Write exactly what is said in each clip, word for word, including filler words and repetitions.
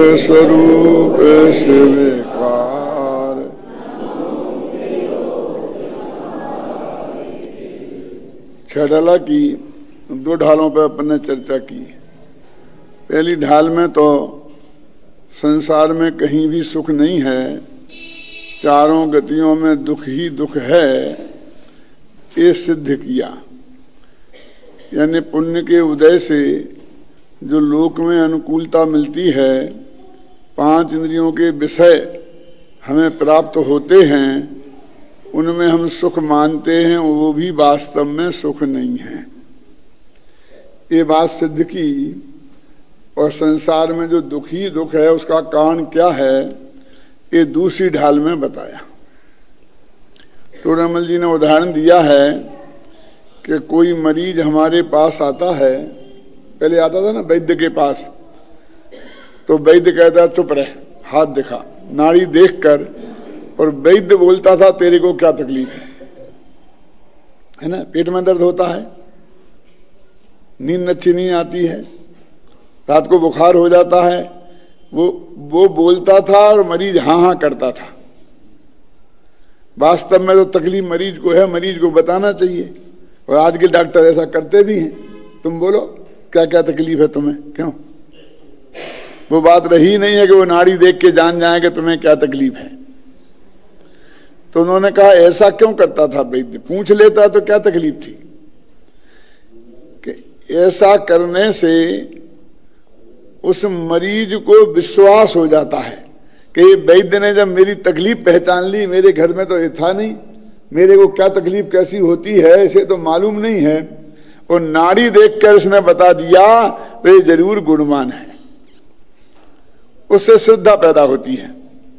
स्वरूप स्वीकार। छह ढाला की दो ढालों पर अपन ने चर्चा की। पहली ढाल में तो संसार में कहीं भी सुख नहीं है, चारों गतियों में दुख ही दुख है, ये सिद्ध किया। यानी पुण्य के उदय से जो लोक में अनुकूलता मिलती है, पांच इंद्रियों के विषय हमें प्राप्त होते हैं, उनमें हम सुख मानते हैं, वो भी वास्तव में सुख नहीं है। ये बात सिद्ध की। और संसार में जो दुख ही दुख है उसका कारण क्या है, ये दूसरी ढाल में बताया। टोडामल जी ने उदाहरण दिया है कि कोई मरीज हमारे पास आता है, पहले आता था ना वैद्य के पास, तो वैद्य कहता चुप रह, हाथ दिखा, नाड़ी देखकर, और वैद्य बोलता था तेरे को क्या तकलीफ है, है ना, पेट में दर्द होता है, नींद अच्छी नहीं आती है, रात को बुखार हो जाता है, वो वो बोलता था और मरीज हाँ हाँ करता था। वास्तव में तो तकलीफ मरीज को है, मरीज को बताना चाहिए, और आज के डॉक्टर ऐसा करते भी हैं। तुम बोलो क्या क्या तकलीफ है तुम्हें, क्यों? वो बात रही नहीं है कि वो नाड़ी देख के जान जाए कि तुम्हें क्या तकलीफ है। तो उन्होंने कहा ऐसा क्यों करता था वैद्य, पूछ लेता तो क्या तकलीफ थी। कि ऐसा करने से उस मरीज को विश्वास हो जाता है कि वैद्य ने जब मेरी तकलीफ पहचान ली, मेरे घर में तो ये था नहीं, मेरे को क्या तकलीफ कैसी होती है इसे तो मालूम नहीं है, और नाड़ी देखकर इसने बता दिया तो ये जरूर गुणवान है। उससे श्रद्धा पैदा होती है।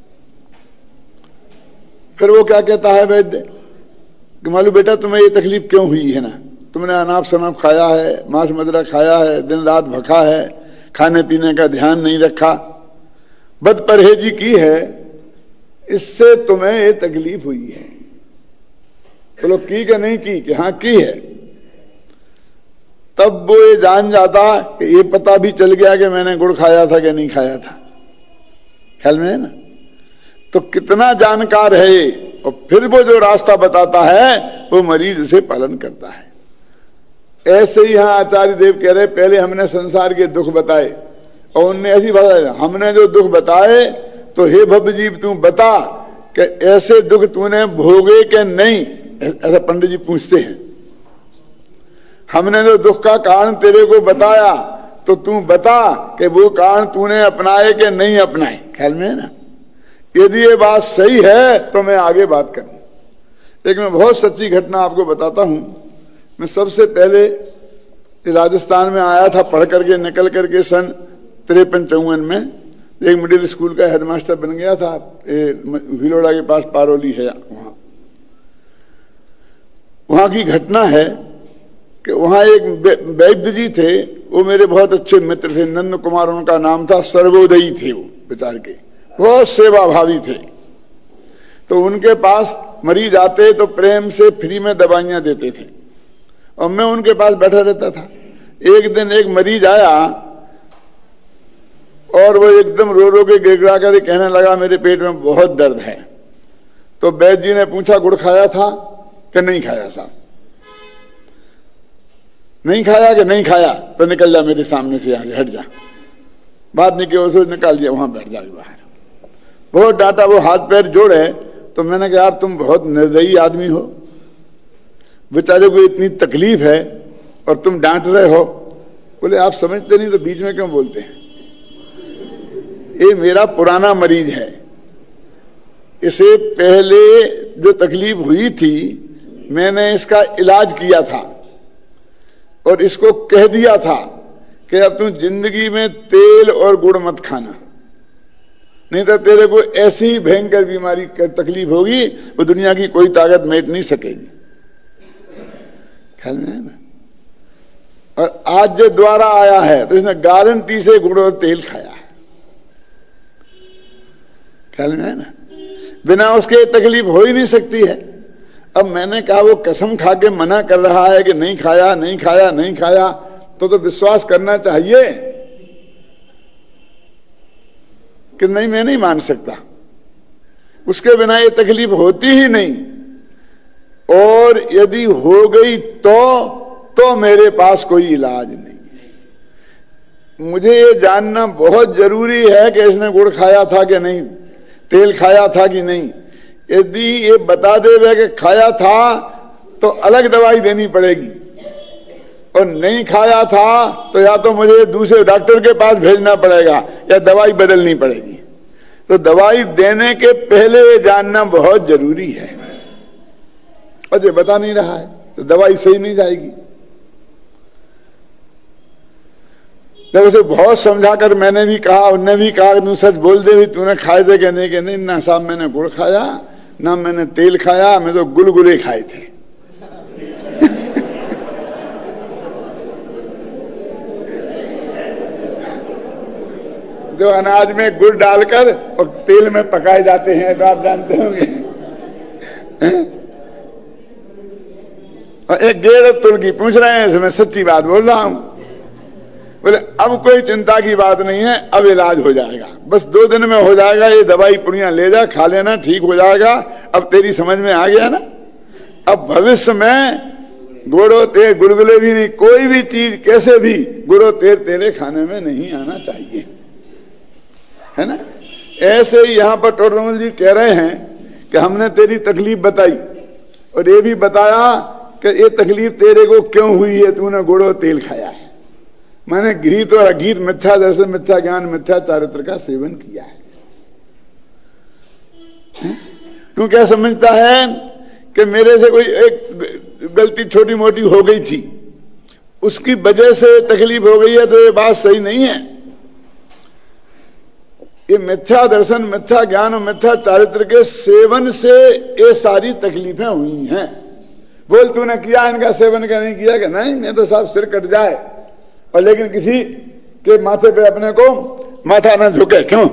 फिर वो क्या कहता है वैद्य कि मालूम बेटा तुम्हें ये तकलीफ क्यों हुई है ना, तुमने अनाप शनाप खाया है, मांस मदिरा खाया है, दिन रात भखा है, खाने पीने का ध्यान नहीं रखा, बद परहेजी की है, इससे तुम्हें ये तकलीफ हुई है। बोलो की कि नहीं की? कि हाँ की है। तब वो ये जान जाता कि ये पता भी चल गया कि मैंने गुड़ खाया था कि नहीं खाया था। ख्याल में है ना? तो कितना जानकार है ये, और फिर वो जो रास्ता बताता है वो मरीज उसे पालन करता है। ऐसे ही यहां आचार्य देव कह रहे, पहले हमने संसार के दुख बताए, और उनने ऐसी बताया, हमने जो दुख बताए तो हे भव्य जीव तू बता कि ऐसे दुख तूने भोगे कि नहीं, ऐसा पंडित जी पूछते हैं। हमने जो दुख का कारण तेरे को बताया तो तू बता कि वो कारण तूने अपनाए कि नहीं अपनाए। ख्याल में है ना? यदि ये बात सही है तो मैं आगे बात करूं। एक मैं बहुत सच्ची घटना आपको बताता हूं। मैं सबसे पहले राजस्थान में आया था, पढ़ करके निकल करके सन तिरपन चौवन में, एक मिडिल स्कूल का हेडमास्टर बन गया था, भिलोड़ा के पास पारोली है, वहां वहां की घटना है कि वहां एक वैद्य जी थे, वो मेरे बहुत अच्छे मित्र थे, नंद कुमार उनका नाम था, सर्वोदयी थे वो विचार के, बहुत सेवा भावी थे। तो उनके पास मरीज आते तो प्रेम से फ्री में दवाइयां देते थे, और मैं उनके पास बैठा रहता था। एक दिन एक मरीज आया और वो एकदम रो रो के गिड़गिड़ा कर कहने लगा मेरे पेट में बहुत दर्द है। तो वैद्य जी ने पूछा गुड़ खाया था कि नहीं खाया? साहब नहीं खाया कि नहीं खाया? तो निकल जा मेरे सामने से, यहां से हट जा, बात नहीं की, उसे निकाल दिया, वहां बैठ जाए बाहर। बहुत डांटा, वो हाथ पैर जोड़े। तो मैंने कहा यार तुम बहुत निर्दयी आदमी हो, बेचारे को इतनी तकलीफ है और तुम डांट रहे हो। बोले आप समझते नहीं तो बीच में क्यों बोलते हैं? ये मेरा पुराना मरीज है, इसे पहले जो तकलीफ हुई थी मैंने इसका इलाज किया था, और इसको कह दिया था कि अब तुम जिंदगी में तेल और गुड़ मत खाना, नहीं तो तेरे को ऐसी ही भयंकर बीमारी तकलीफ होगी वो दुनिया की कोई ताकत मेट नहीं सकेगी। ख्याल में है ना? और आज जो द्वारा आया है तो इसने गारंटी से गुड़ और तेल खाया है। ख्याल में है ना? बिना उसके तकलीफ हो ही नहीं सकती है। अब मैंने कहा वो कसम खा के मना कर रहा है कि नहीं खाया नहीं खाया नहीं खाया, तो तो विश्वास करना चाहिए। कि नहीं मैं नहीं मान सकता, उसके बिना ये तकलीफ होती ही नहीं, और यदि हो गई तो तो मेरे पास कोई इलाज नहीं। मुझे ये जानना बहुत जरूरी है कि इसने गुड़ खाया था कि नहीं, तेल खाया था कि नहीं। यदि ये बता देवे कि खाया था तो अलग दवाई देनी पड़ेगी, और नहीं खाया था तो या तो मुझे दूसरे डॉक्टर के पास भेजना पड़ेगा या दवाई बदलनी पड़ेगी। तो दवाई देने के पहले ये जानना बहुत जरूरी है, और ये बता नहीं रहा है तो दवाई सही नहीं जाएगी। जब उसे बहुत समझाकर मैंने भी कहा, उनने भी कहा तू सच बोल दे भी तूने खाए थे कि नहीं, कि नहीं ना साहब मैंने गुड़ खाया ना मैंने तेल खाया, मैं तो गुलगुले खाए थे। जो अनाज में गुड़ डालकर और तेल में पकाए जाते हैं, तो आप जानते होंगे। और एक गेड़ तुर्की पूछ रहे हैं, मैं सच्ची बात बोल रहा हूं। बोले अब कोई चिंता की बात नहीं है, अब इलाज हो जाएगा, बस दो दिन में हो जाएगा, ये दवाई पुड़ियां ले जा खा लेना, ठीक हो जाएगा। अब तेरी समझ में आ गया ना, अब भविष्य में गुड़ो तेल गुलगुले भी नहीं, कोई भी चीज कैसे भी गुड़ो तेल तेले खाने में नहीं आना चाहिए, है ना। ऐसे ही यहां पर टोडरमल जी कह रहे हैं कि हमने तेरी तकलीफ बताई और ये भी बताया कि ये तकलीफ तेरे को क्यों हुई है, तूने गुड़ो तेल खाया है। मैंने गीत और अगीत मिथ्या दर्शन मिथ्या ज्ञान मिथ्या चारित्र का सेवन किया है। तू क्या समझता है कि मेरे से कोई एक गलती छोटी मोटी हो गई थी, उसकी वजह से तकलीफ हो गई है, तो ये बात सही नहीं है। ये मिथ्या दर्शन मिथ्या ज्ञान और मिथ्या चारित्र के सेवन से ये सारी तकलीफें हुई हैं। बोल तूने किया इनका सेवन, क्या नहीं किया? कि नहीं मैं तो साहब सिर कट जाए और लेकिन किसी के माथे पे अपने को माथा न झुके, क्यों?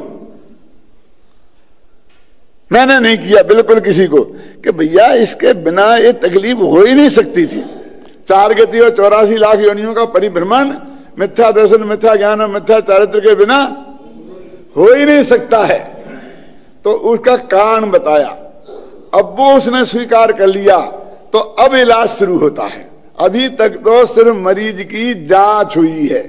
मैंने नहीं किया बिल्कुल किसी को, कि भैया इसके बिना ये तकलीफ हो ही नहीं सकती थी। चार गति और चौरासी लाख योनियों का परिभ्रमण मिथ्या दर्शन मिथ्या ज्ञान और मिथ्या चारित्र के बिना हो ही नहीं सकता है। तो उसका कारण बताया, अब वो उसने स्वीकार कर लिया, तो अब इलाज शुरू होता है। अभी तक तो सिर्फ मरीज की जांच हुई है।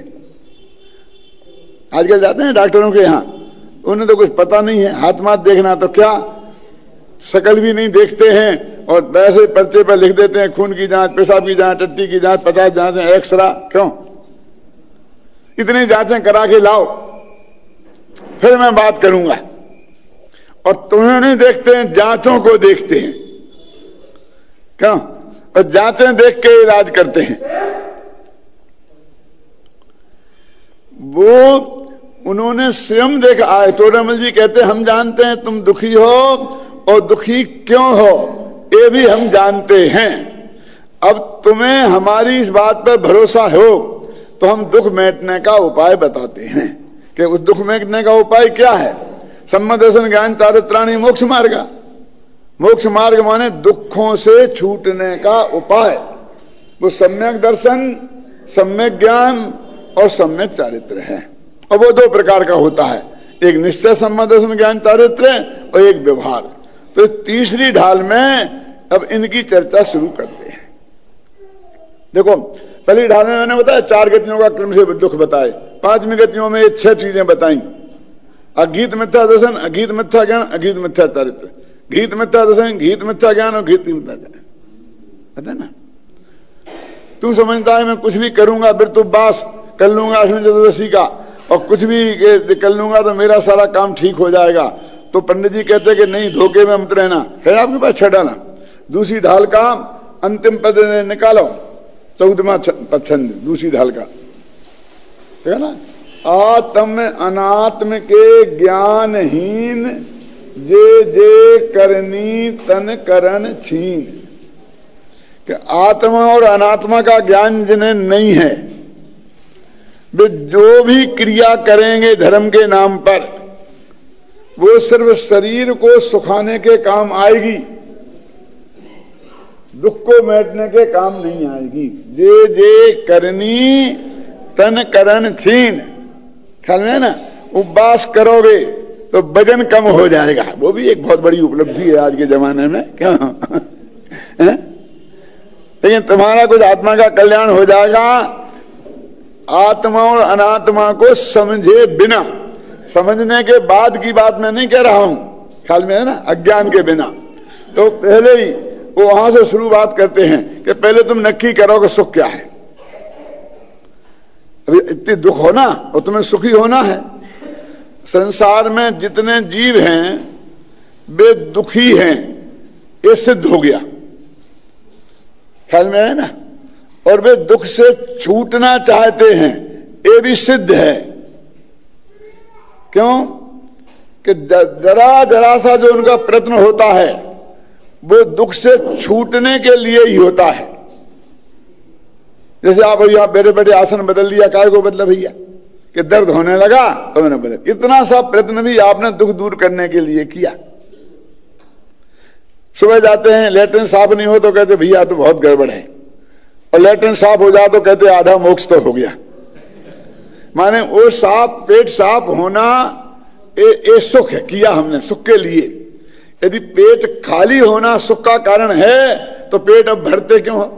आजकल जाते हैं डॉक्टरों के यहां, उन्हें तो कुछ पता नहीं है, हाथ माथ देखना तो क्या, शकल भी नहीं देखते हैं और वैसे पर्चे पर लिख देते हैं खून की जांच, पेशाब की जांच, टट्टी की जांच, पचास जांचें, एक्सरा। क्यों इतनी जांचें करा के लाओ, फिर मैं बात करूंगा। और तुम्हें नहीं देखते हैं, जांचों को देखते हैं। क्यों? और जांचें देख के इलाज करते हैं। वो उन्होंने स्वयं देखा। आए टोडरमल जी कहते हम जानते हैं तुम दुखी हो और दुखी क्यों हो, ये भी हम जानते हैं। अब तुम्हें हमारी इस बात पर भरोसा हो तो हम दुख मिटने का उपाय बताते हैं। कि उस दुख मिटने का उपाय क्या है? सम्यक दर्शन ज्ञान चारित्राणी मोक्ष मार्ग। मोक्ष मार्ग माने दुखों से छूटने का उपाय। वो सम्यक दर्शन, सम्यक ज्ञान और सम्यक चारित्र है। और वो दो प्रकार का होता है, एक निश्चय सम्यक दर्शन ज्ञान चारित्र और एक व्यवहार। तो तीसरी ढाल में अब इनकी चर्चा शुरू करते हैं। देखो पहली ढाल में मैंने बताया चार गतियों का क्रम से दुख बताए, पांचवी गतियों में ये छह चीजें बताई। अगीत मिथ्या दर्शन, अगीत मिथ्या ज्ञान, अगीत मिथ्या चारित्र, गीत मिथ्या दर्शन, गीत मिथ्या ज्ञान और गीत मिथ्या ज्ञान। पता ना तू समझता है मैं कुछ भी करूंगा वृत्तुपवास कर लूंगा अश्विन चतुर्दशी का और कुछ भी कर लूंगा तो मेरा सारा काम ठीक हो जाएगा। तो पंडित जी कहते कि नहीं, धोखे में मत रहना, है आपके पास छह डाला। दूसरी ढाल का अंतिम पद निकालो, चौदहवां पच्छंद दूसरी ढाल का है ना। आत्म अनात्म के ज्ञानहीन जे जे करनी तन करण छीन। कि आत्मा और अनात्मा का ज्ञान जिन्हें नहीं है, वे जो भी क्रिया करेंगे धर्म के नाम पर वो सिर्फ शरीर को सुखाने के काम आएगी, दुख को मिटने के काम नहीं आएगी। जे जे करनी तन करण छीन। ख्याल में ना, उपवास करोगे तो वजन कम हो जाएगा। वो भी एक बहुत बड़ी उपलब्धि है आज के जमाने में, क्यों? लेकिन तुम्हारा कुछ आत्मा का कल्याण हो जाएगा आत्मा और अनात्मा को समझे बिना। समझने के बाद की बात मैं नहीं कह रहा हूं, ख्याल में है ना, अज्ञान के बिना। तो पहले ही वो वहां से शुरुआत करते हैं कि पहले तुम नक्की करो कि सुख क्या है। अभी इतनी दुख हो ना और तुम्हें सुखी होना है। संसार में जितने जीव हैं वे दुखी हैं, ये सिद्ध हो गया, ख्याल में है ना। और वे दुख से छूटना चाहते हैं, ये भी सिद्ध है। क्यों? कि जरा जरा सा जो उनका प्रयत्न होता है वो दुख से छूटने के लिए ही होता है। जैसे आप भैया बैठे बैठे आसन बदल लिया, काय को बदला भैया कि दर्द होने लगा तो मैंने बदल। इतना सा प्रयत्न भी आपने दुख दूर करने के लिए किया। सुबह जाते हैं, लेटरिन साफ नहीं हो तो कहते भैया तो बहुत गड़बड़ है, और लेटरिन साफ हो जाए तो कहते आधा मोक्ष तो हो गया। माने वो साफ, पेट साफ होना ये, ये सुख है, किया हमने सुख के लिए। यदि पेट खाली होना सुख का कारण है तो पेट अब भरते क्यों हो?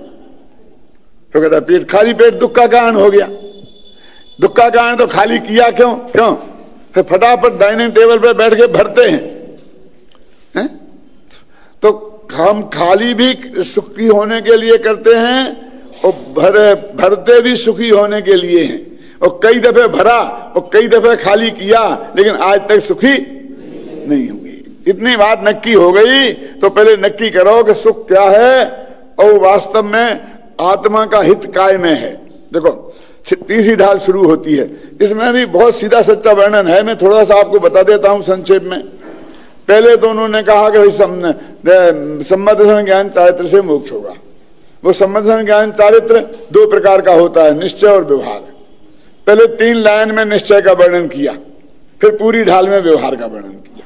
तो कहता पेट खाली, पेट दुख का कारण हो गया। दुख का कारण तो खाली किया क्यों? क्यों? फिर फटाफट डाइनिंग टेबल पे बैठ के भरते हैं, हैं? तो हम खाली भी सुखी होने के लिए करते हैं और भरे भरते भी सुखी होने के लिए हैं। और कई दफे भरा और कई दफे खाली किया, लेकिन आज तक सुखी नहीं हुई। इतनी बात नक्की हो गई तो पहले नक्की करो कि सुख क्या है और वास्तव में आत्मा का हित काय में है। देखो तीसरी ढाल शुरू होती है, इसमें भी बहुत सीधा सच्चा वर्णन है। मैं थोड़ा सा आपको बता देता हूं संक्षेप में। पहले तो उन्होंने कहा कि भाई सम्मत दर्शन ज्ञान चारित्र से मोक्ष होगा। वो सम्मत दर्शन ज्ञान चारित्र दो प्रकार का होता है, निश्चय और व्यवहार। पहले तीन लाइन में निश्चय का वर्णन किया, फिर पूरी ढाल में व्यवहार का वर्णन किया।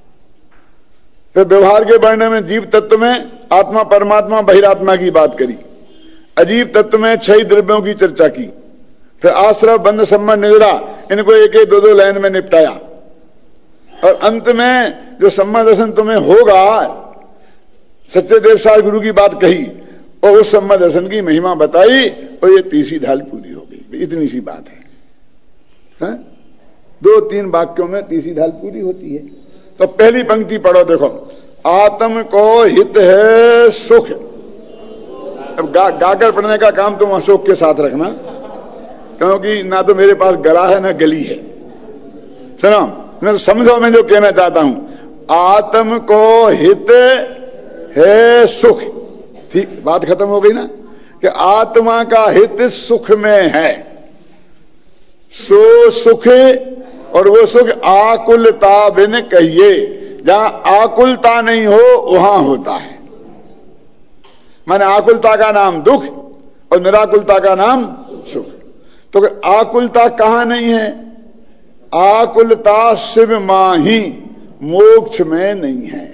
फिर व्यवहार के वर्णन में जीव तत्व में आत्मा परमात्मा बहिरात्मा की बात करी, अजीव तत्व में छह द्रव्यों की चर्चा की, फिर आश्रव बंध संबंध निद्रा इनको एक एक दो दो लाइन में निपटाया, और अंत में जो सम्मा दर्शन तुम्हें होगा सच्चे देव साल गुरु की बात कही और उस सम्मा दर्शन की महिमा बताई, और ये तीसरी ढाल पूरी हो गई। इतनी सी बात है, है? दो तीन वाक्यों में तीसरी ढाल पूरी होती है। तो पहली पंक्ति पढ़ो, देखो आत्म को हित है सुख। अब गा, गाकर पढ़ने का काम तुम अशोक के साथ रखना, क्योंकि ना तो मेरे पास गला है ना गली है। सुनो, मैं समझो मैं जो कहना चाहता हूं। आत्म को हित है सुख, ठीक, बात खत्म हो गई ना, कि आत्मा का हित सुख में है। सो सुख, और वो सुख आकुलता बिन कहिए। जहां आकुलता नहीं हो वहां होता है। माने आकुलता का नाम दुख और निराकुलता का नाम सुख। तो आकुलता कहां नहीं है? आकुलता शिव माही, मोक्ष में नहीं है।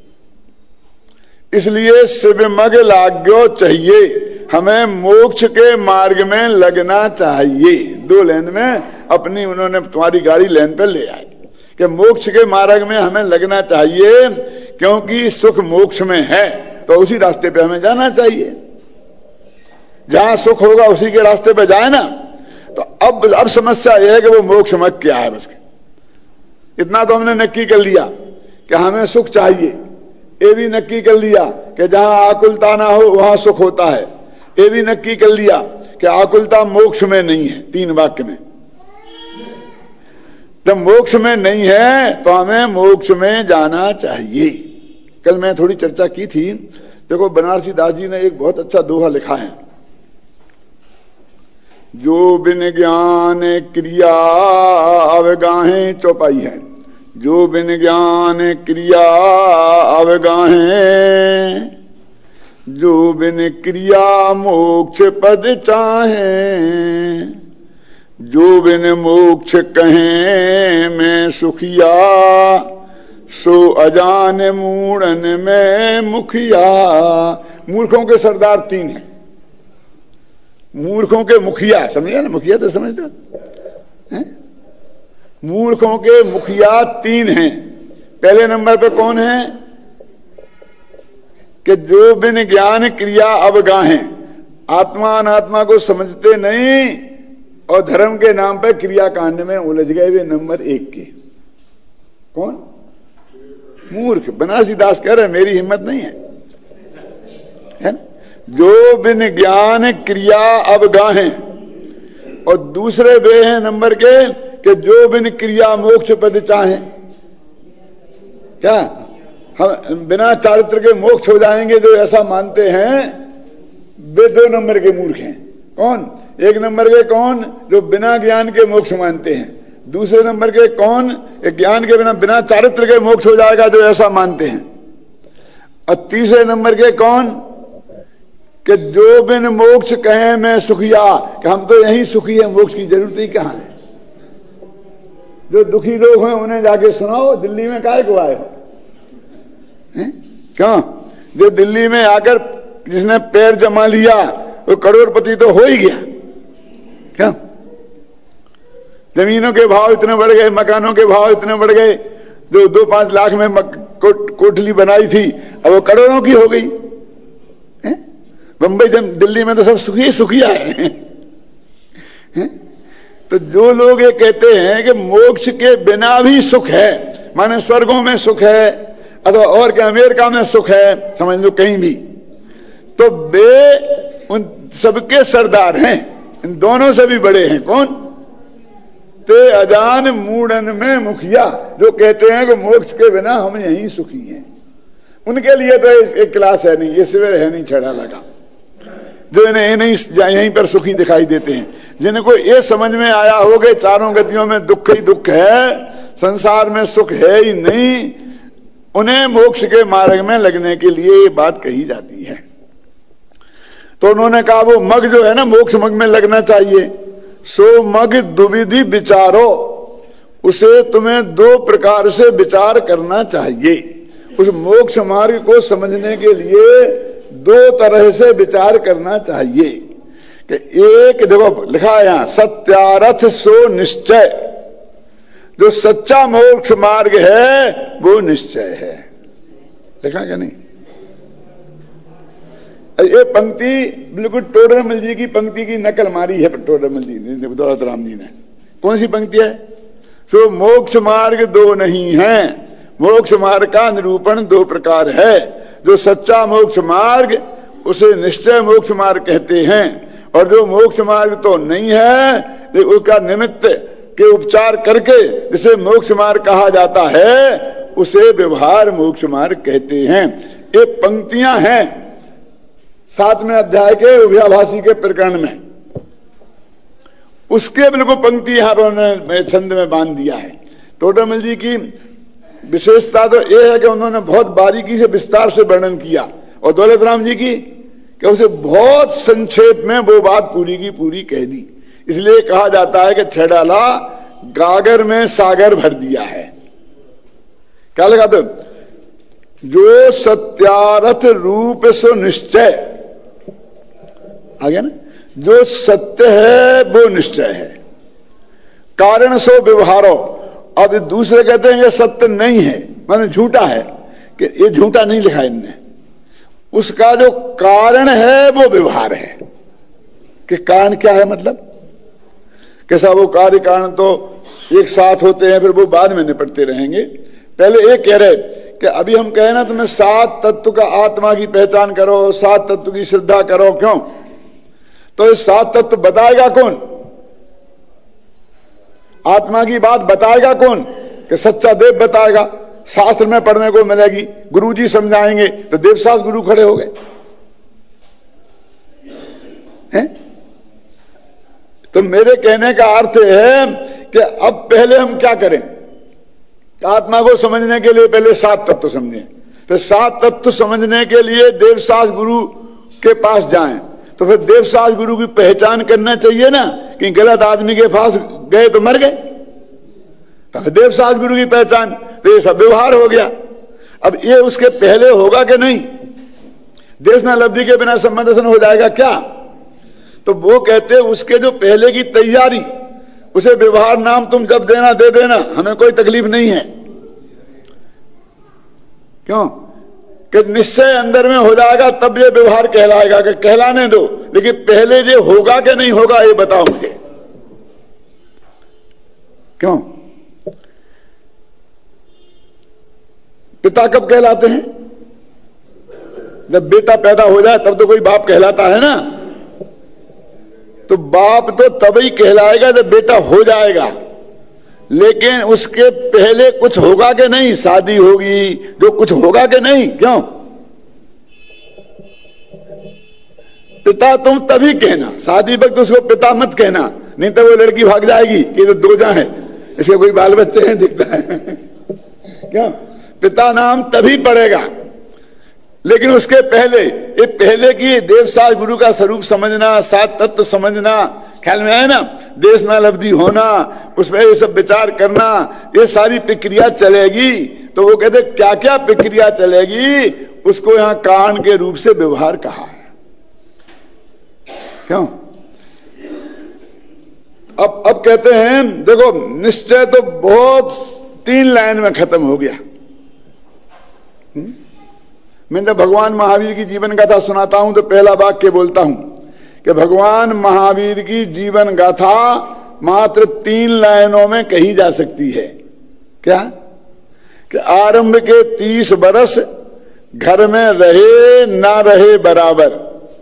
इसलिए शिव मग लाग्यो चाहिए, हमें मोक्ष के मार्ग में लगना चाहिए। दो लेन में अपनी उन्होंने तुम्हारी गाड़ी लेन पे ले आए कि मोक्ष के मार्ग में हमें लगना चाहिए, क्योंकि सुख मोक्ष में है तो उसी रास्ते पे हमें जाना चाहिए। जहां सुख होगा उसी के रास्ते पे जाए ना। तो अब अब समस्या यह है कि वो मोक्ष मत क्या है। बस इतना तो हमने नक्की कर लिया कि हमें सुख चाहिए, ये भी नक्की कर लिया कि जहां आकुलता ना हो वहां सुख होता है, ये भी नक्की कर लिया कि आकुलता मोक्ष में नहीं है। तीन वाक्य में जब मोक्ष में नहीं है तो हमें मोक्ष में जाना चाहिए। कल मैं थोड़ी चर्चा की थी। देखो बनारसी दास जी ने एक बहुत अच्छा दोहा लिखा है, जो बिन ज्ञान क्रिया अवगाहें, चौपाई है, जो बिन ज्ञान क्रिया अवगाहें, जो बिन क्रिया मोक्ष पद चाहें, जो बिन मोक्ष कहें मैं सुखिया, सो अजान मूढ़न में मुखिया। मूर्खों के सरदार तीन हैं, मूर्खों के मुखिया, समझिए ना, मुखिया तो समझते हैं? मूर्खों के मुखिया तीन हैं। पहले नंबर पे कौन है कि जो बिन ज्ञान क्रिया अवगाहें, आत्मा अनात्मा को समझते नहीं और धर्म के नाम पर क्रिया कांड में उलझ गए वे नंबर एक के। कौन? मूर्ख। बनारसी दास कह रहे मेरी हिम्मत नहीं है, है ना? जो बिन ज्ञान क्रिया अवगाहें, और दूसरे वे हैं नंबर के कि जो बिन क्रिया मोक्ष पद चाहें। क्या हम बिना चारित्र के मोक्ष हो जाएंगे जो ऐसा मानते हैं, वे दो नंबर के मूर्ख हैं। कौन? एक नंबर के कौन? जो बिना ज्ञान के मोक्ष मानते हैं। दूसरे नंबर के कौन? ज्ञान के बिना बिना चारित्र के मोक्ष हो जाएगा जो ऐसा मानते हैं। और तीसरे नंबर के कौन? कि जो बिन मोक्ष कहे मैं सुखिया, कि हम तो यही सुखी है, मोक्ष की जरूरत ही कहां है। जो दुखी लोग हैं उन्हें जाके सुनाओ दिल्ली में काहे को आए हो? क्यों? जो दिल्ली में आकर जिसने पैर जमा लिया वो करोड़पति तो हो ही गया। क्यों? जमीनों के भाव इतने बढ़ गए, मकानों के भाव इतने बढ़ गए, जो दो पांच लाख में कोट, कोठली बनाई थी अब वो करोड़ों की हो गई। बंबई दिल्ली में तो सब सुखी सुखिया है, है? तो जो लोग ये कहते हैं कि मोक्ष के बिना भी सुख है, माने स्वर्गों में सुख है अथवा और क्या अमेरिका में सुख है, समझ लो कहीं भी, तो वे उन सबके सरदार हैं, इन दोनों से भी बड़े हैं। कौन? ते अजान मूढ़न में मुखिया, जो कहते हैं कि मोक्ष के बिना हम यहीं सुखी हैं। उनके लिए तो एक क्लास है नहीं, ये शिविर है नहीं छड़ा लगा, जो इन्हें नहीं यहीं पर सुखी दिखाई देते हैं। जिनको ये समझ में आया हो गए चारों गतियों में दुख ही दुख है, संसार में सुख है ही नहीं, उन्हें मोक्ष के मार्ग में लगने के लिए ये बात कही जाती है। तो उन्होंने कहा वो मग जो है ना, मोक्ष मग में लगना चाहिए। सो मग दुविधि विचारो, उसे तुम्हें दो प्रकार से विचार करना चाहिए। उस मोक्ष मार्ग को समझने के लिए दो तरह से विचार करना चाहिए। कि एक देखो लिखा है यहां, सत्यारथ सो निश्चय, जो सच्चा मोक्ष मार्ग है वो निश्चय है। लिखा क्या नहीं? ये पंक्ति बिल्कुल टोडरमल जी की पंक्ति की नकल मारी है टोडरमल जी ने, दौलत राम जी ने। कौन सी पंक्ति है? सो मोक्ष मार्ग दो नहीं है, मोक्ष मार्ग का निरूपण दो प्रकार है। जो सच्चा मोक्ष मार्ग उसे निश्चय मोक्ष मार्ग कहते हैं, और जो मोक्ष मार्ग तो नहीं है उसका निमित्त के उपचार करके जिसे मोक्ष मार्ग कहा जाता है उसे व्यवहार मोक्ष मार्ग कहते हैं। ये पंक्तियां हैं सातवें अध्याय के उभयाभाषी के प्रकरण में, उसके बिल्कुल पंक्ति यहां पर उन्होंने छंद में बांध दिया है। टोडरमल जी की विशेषता तो यह है कि उन्होंने बहुत बारीकी से विस्तार से वर्णन किया, और दौलत राम जी की कि उसे बहुत संक्षेप में वो बात पूरी की पूरी कह दी। इसलिए कहा जाता है कि छेड़ाला गागर में सागर भर दिया है। क्या लगा? तो जो सत्यारथ रूप सो निश्चय, आ गया ना? जो सत्य है वो निश्चय है, कारण सो व्यवहारो। अब दूसरे कहते हैं कि सत्य नहीं है, माने झूठा है, कि ये झूठा नहीं लिखा इनने, उसका जो कारण है वो व्यवहार है। कि कारण क्या है? मतलब कैसा? वो कार्य कारण तो एक साथ होते हैं, फिर वो बाद में निपटते रहेंगे। पहले एक कह रहे कि अभी हम कहे ना तुम्हें सात तत्व का आत्मा की पहचान करो, सात तत्व की श्रद्धा करो, क्यों? तो इस सात तत्व बताएगा कौन? आत्मा की बात बताएगा कौन? कि सच्चा देव बताएगा। शास्त्र में पढ़ने को मिलेगी, गुरुजी समझाएंगे, तो देवशास्त्र गुरु खड़े हो गए हैं? तो मेरे कहने का अर्थ है कि अब पहले हम क्या करें? आत्मा को समझने के लिए पहले सात तत्व समझें, फिर सात तत्व समझने के लिए देवशास्त्र गुरु के पास जाएं, तो फिर देवशास्त्र गुरु की पहचान करना चाहिए ना, कि गलत आदमी के पास गए तो मर गए। तो देवशास्त्र गुरु की पहचान, तो ये सब व्यवहार हो गया। अब ये उसके पहले होगा कि नहीं? देशना लब्धि के बिना संबंध हो जाएगा क्या? तो वो कहते उसके जो पहले की तैयारी, उसे व्यवहार नाम तुम जब देना दे देना, हमें कोई तकलीफ नहीं है। क्यों कि निश्चय अंदर में हो जाएगा तब ये व्यवहार कहलाएगा, कि कहलाने दो, लेकिन पहले ये होगा कि नहीं होगा ये बताओ मुझे। क्यों पिता कब कहलाते हैं? जब बेटा पैदा हो जाए तब तो कोई बाप कहलाता है ना। तो बाप तो तभी कहलाएगा जब बेटा हो जाएगा, लेकिन उसके पहले कुछ होगा कि नहीं? शादी होगी, जो कुछ होगा कि नहीं? क्यों पिता तुम तभी कहना, शादी वक्त उसको पिता मत कहना, नहीं तो वो लड़की भाग जाएगी कि तो दो जा है, इसके कोई बाल बच्चे हैं दिखता है। क्यों पिता नाम तभी पड़ेगा, लेकिन उसके पहले ये पहले की देवसार गुरु का स्वरूप समझना, सात तत्व समझना, ख्याल में है ना, देश ना लब्धि होना, उसमें ये सब विचार करना, ये सारी प्रक्रिया चलेगी। तो वो कहते क्या क्या प्रक्रिया चलेगी, उसको यहां कारण के रूप से व्यवहार कहा है। क्यों अब अब कहते हैं देखो निश्चय तो बहुत तीन लाइन में खत्म हो गया। हुँ? मैं जब भगवान महावीर की जीवन गाथा सुनाता हूं तो पहला वाक्य बोलता हूं कि भगवान महावीर की जीवन गाथा मात्र तीन लाइनों में कही जा सकती है। क्या कि आरंभ के तीस बरस घर में रहे ना रहे बराबर,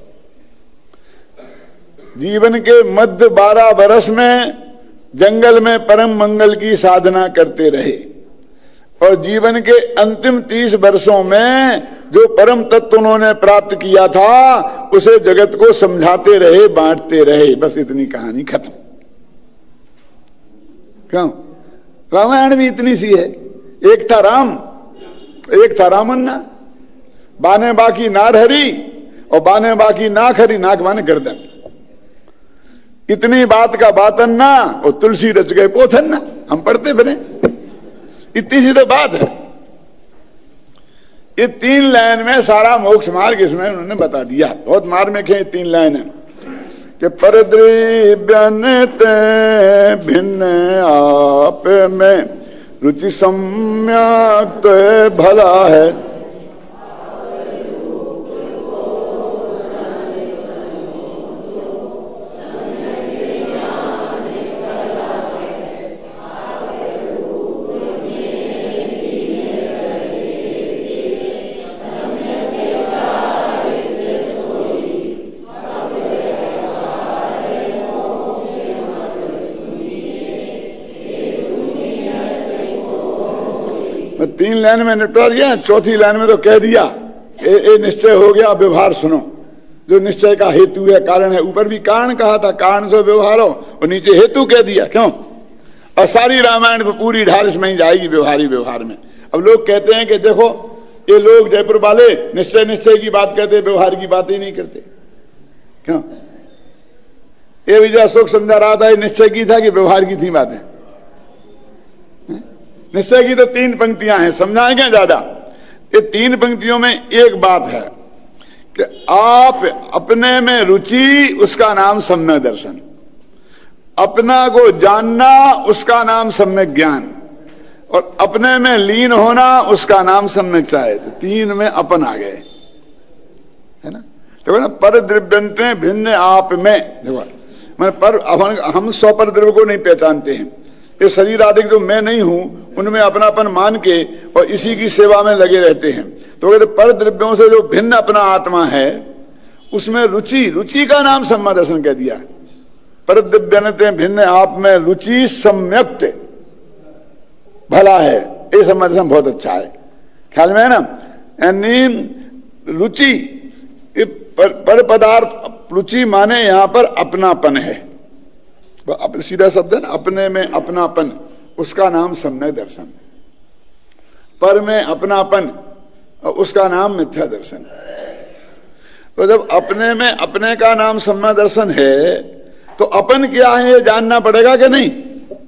जीवन के मध्य बारह बरस में जंगल में परम मंगल की साधना करते रहे, और जीवन के अंतिम तीस वर्षों में जो परम तत्व उन्होंने प्राप्त किया था उसे जगत को समझाते रहे, बांटते रहे। बस इतनी कहानी खत्म। क्यों रामायण भी इतनी सी है। एक था राम, एक था रामन्ना, बाने बाकी नार हरी और बाने बाकी नाक हरी, नाक माने गर्दन। इतनी बात का बातन्ना और तुलसी रच गए पोथन्ना, हम पढ़ते बने। इतनी सी तो बात है। ये तीन लाइन में सारा मोक्ष मार्ग इसमें उन्होंने बता दिया। बहुत मार्मिक है तीन लाइन है कि परद्रव्यन ते भिन्न आप में रुचि सम्यक तो भला है, तीन लाइन में निपटा दिया। चौथी लाइन में तो कह दिया ए, ए निश्चय हो गया, व्यवहार सुनो। जो निश्चय का हेतु है, कारण है, ऊपर भी कारण कहा था, कारण से व्यवहार हो, और नीचे हेतु कह दिया। क्यों और सारी रामायण को पूरी ढाल इसमें ही जाएगी व्यवहारी व्यवहार में। अब लोग कहते हैं कि देखो ये लोग जयपुर वाले निश्चय निश्चय की बात करते, व्यवहार की बात ही नहीं करते। क्यों ये विजय अशोक समझा रहा था निश्चय की था कि व्यवहार की थी बातें। निश्चय की तो तीन पंक्तियां हैं, समझाएंगे ज्यादा। ये तीन पंक्तियों में एक बात है कि आप अपने में रुचि, उसका नाम सम्यक दर्शन, अपना को जानना, उसका नाम सम्यक ज्ञान, और अपने में लीन होना, उसका नाम सम्यक चाहे। तीन में अपन आ गए, है ना। देखो ना, पर द्रव्यंते भिन्न आप में, देखो मैं पर हम सौ पर द्रव्य को नहीं पहचानते हैं। ये शरीर आदि जो मैं नहीं हूं उनमें अपनापन मान के और इसी की सेवा में लगे रहते हैं। तो कहते पर द्रव्यों से जो भिन्न अपना आत्मा है उसमें रुचि, रुचि का नाम सम्मा दर्शन कह दिया। पर द्रव्यनते भिन्न आप में रुचि सम्यक्त भला है, ये सम्मा दर्शन बहुत अच्छा है। ख्याल में है ना। यानी रुचि पर, पर पदार्थ, रुचि माने यहां पर अपनापन है, अपने सीधा शब्द है ना, अपने में अपनापन, उसका नाम सम्यक दर्शन। पर में अपनापन, उसका नाम मिथ्या दर्शन। तो जब अपने में अपने का नाम सम्यक दर्शन है तो अपन क्या है ये जानना पड़ेगा कि नहीं।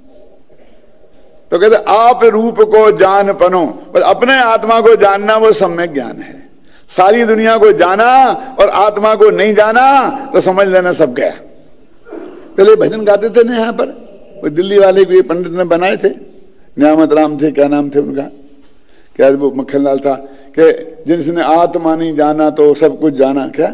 तो कहते आप रूप को जान पनो, पर अपने आत्मा को जानना वो सम्यक ज्ञान है। सारी दुनिया को जाना और आत्मा को नहीं जाना तो समझ लेना सब गया। पहले भजन गाते थे ना यहाँ पर, वो दिल्ली वाले को ये पंडित ने बनाए थे, न्यामत राम थे, क्या नाम थे उनका, क्या वो मक्खनलाल था, कि जिसने आत्मा नहीं जाना तो सब कुछ जाना। क्या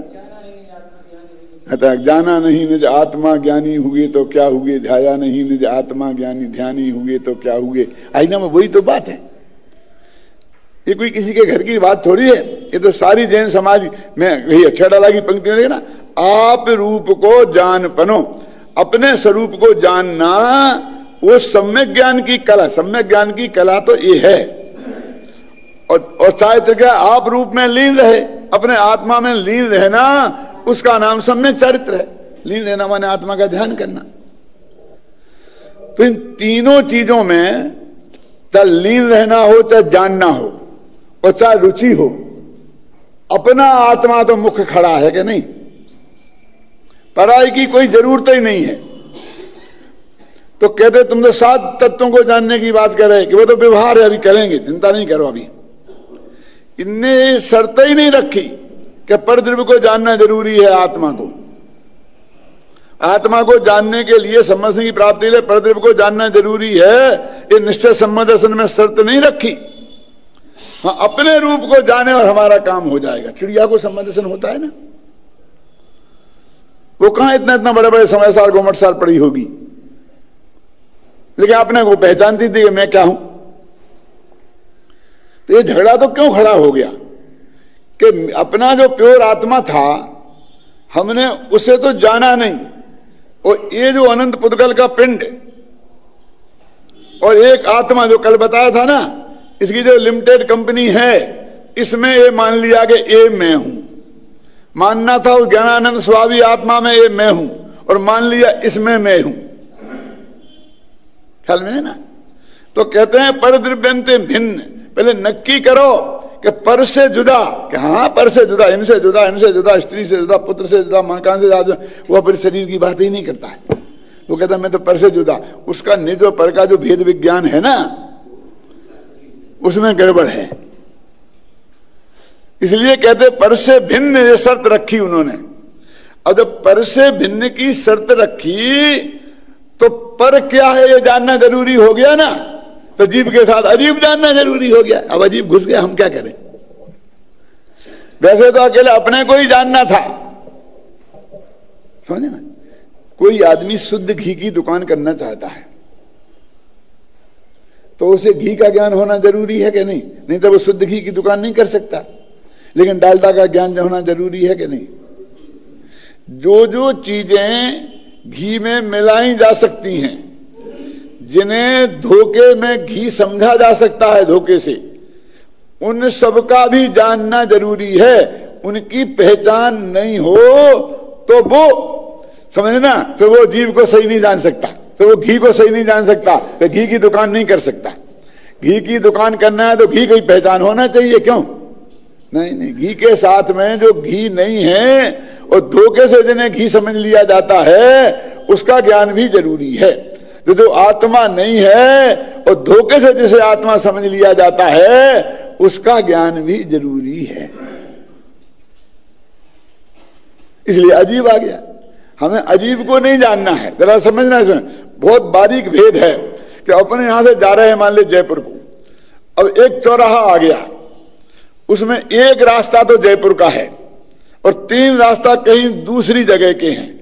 जाना नहीं निज आत्मा ज्ञानी हुए तो क्या हुए, ध्याया नहीं निज आत्मा ज्ञानी ध्यानी हुए तो क्या हुए। आई ना, वही तो बात है। ये कोई किसी के घर की बात थोड़ी है, ये तो सारी जैन समाज में यही अच्छा डाला की पंक्ति में ना, आप रूप को जान पनो, अपने स्वरूप को जानना वो सम्यक ज्ञान की कला। सम्यक ज्ञान की कला तो ये है। और, और चाहे क्या आप रूप में लीन रहे, अपने आत्मा में लीन रहना, उसका नाम सम्यक चरित्र है। लीन रहना माने आत्मा का ध्यान करना। तो इन तीनों चीजों में चाहे लीन रहना हो, चाहे जानना हो, और चाहे रुचि हो, अपना आत्मा तो मुख्य खड़ा है कि नहीं, पराई की कोई जरूरत ही नहीं है। तो कहते तुम तो सात तत्वों को जानने की बात कर रहे कि वो तो व्यवहार है, अभी करेंगे, चिंता नहीं करो। अभी इनने शर्त ही नहीं रखी कि परद्रव्य को जानना जरूरी है। आत्मा को आत्मा को जानने के लिए, समझने की प्राप्ति के लिए परद्रव्य को जानना जरूरी है, ये निश्चय सम्मत दर्शन में शर्त नहीं रखी। हाँ, अपने रूप को जाने और हमारा काम हो जाएगा। चिड़िया को सम्मत दर्शन होता है ना, वो कहां इतना इतना बड़े बड़े समयसार गोमटसार पड़ी होगी, लेकिन अपने को पहचानती थी कि मैं क्या हूं। तो ये झगड़ा तो क्यों खड़ा हो गया कि अपना जो प्योर आत्मा था, हमने उसे तो जाना नहीं। और ये जो अनंत पुद्गल का पिंड और एक आत्मा जो कल बताया था ना, इसकी जो लिमिटेड कंपनी है, इसमें ये मान लिया कि ये मैं हूं। मानना था उस ज्ञानानंद स्वामी आत्मा में ये मैं हूं, और मान लिया इसमें मैं हूं। ख्याल में है ना। तो कहते हैं परद्रव्यंते भिन्न, पहले नक्की करो कि पर से जुदा, कि हाँ पर से जुदा, इनसे जुदा, इनसे जुदा, स्त्री से जुदा, पुत्र से जुदा, मकान से जुदा, वो अपने शरीर की बात ही नहीं करता है। वो कहता है मैं तो पर से जुदा। उसका निज और पर का जो भेद विज्ञान है ना, उसमें गड़बड़ है। इसलिए कहते पर से भिन्न ये शर्त रखी उन्होंने। अब जब पर से भिन्न की शर्त रखी तो पर क्या है ये जानना जरूरी हो गया ना। तो जीव के साथ अजीब जानना जरूरी हो गया। अब अजीब घुस गया, हम क्या करें। वैसे तो अकेले अपने को ही जानना था, समझे ना। कोई आदमी शुद्ध घी की दुकान करना चाहता है तो उसे घी का ज्ञान होना जरूरी है कि नहीं? नहीं तो वो शुद्ध घी की दुकान नहीं कर सकता। लेकिन डालडा का ज्ञान होना जरूरी है कि नहीं? जो जो चीजें घी में मिलाई जा सकती हैं, जिन्हें धोखे में घी समझा जा सकता है धोखे से, उन सबका भी जानना जरूरी है। उनकी पहचान नहीं हो तो वो समझना, तो वो जीव को सही नहीं जान सकता, तो वो घी को सही नहीं जान सकता, तो घी की दुकान नहीं कर सकता। घी की दुकान करना है तो घी की पहचान होना चाहिए। क्यों नहीं? नहीं, घी के साथ में जो घी नहीं है और धोखे से जिन्हें घी समझ लिया जाता है, उसका ज्ञान भी जरूरी है। तो जो आत्मा नहीं है और धोखे से जिसे आत्मा समझ लिया जाता है, उसका ज्ञान भी जरूरी है। इसलिए अजीब आ गया। हमें अजीब को नहीं जानना है, जरा समझना है। बहुत बारीक भेद है कि अपने यहां से जा रहे हैं मान लीजिए जयपुर को, अब एक चौराहा आ गया, उसमें एक रास्ता तो जयपुर का है और तीन रास्ता कहीं दूसरी जगह के हैं।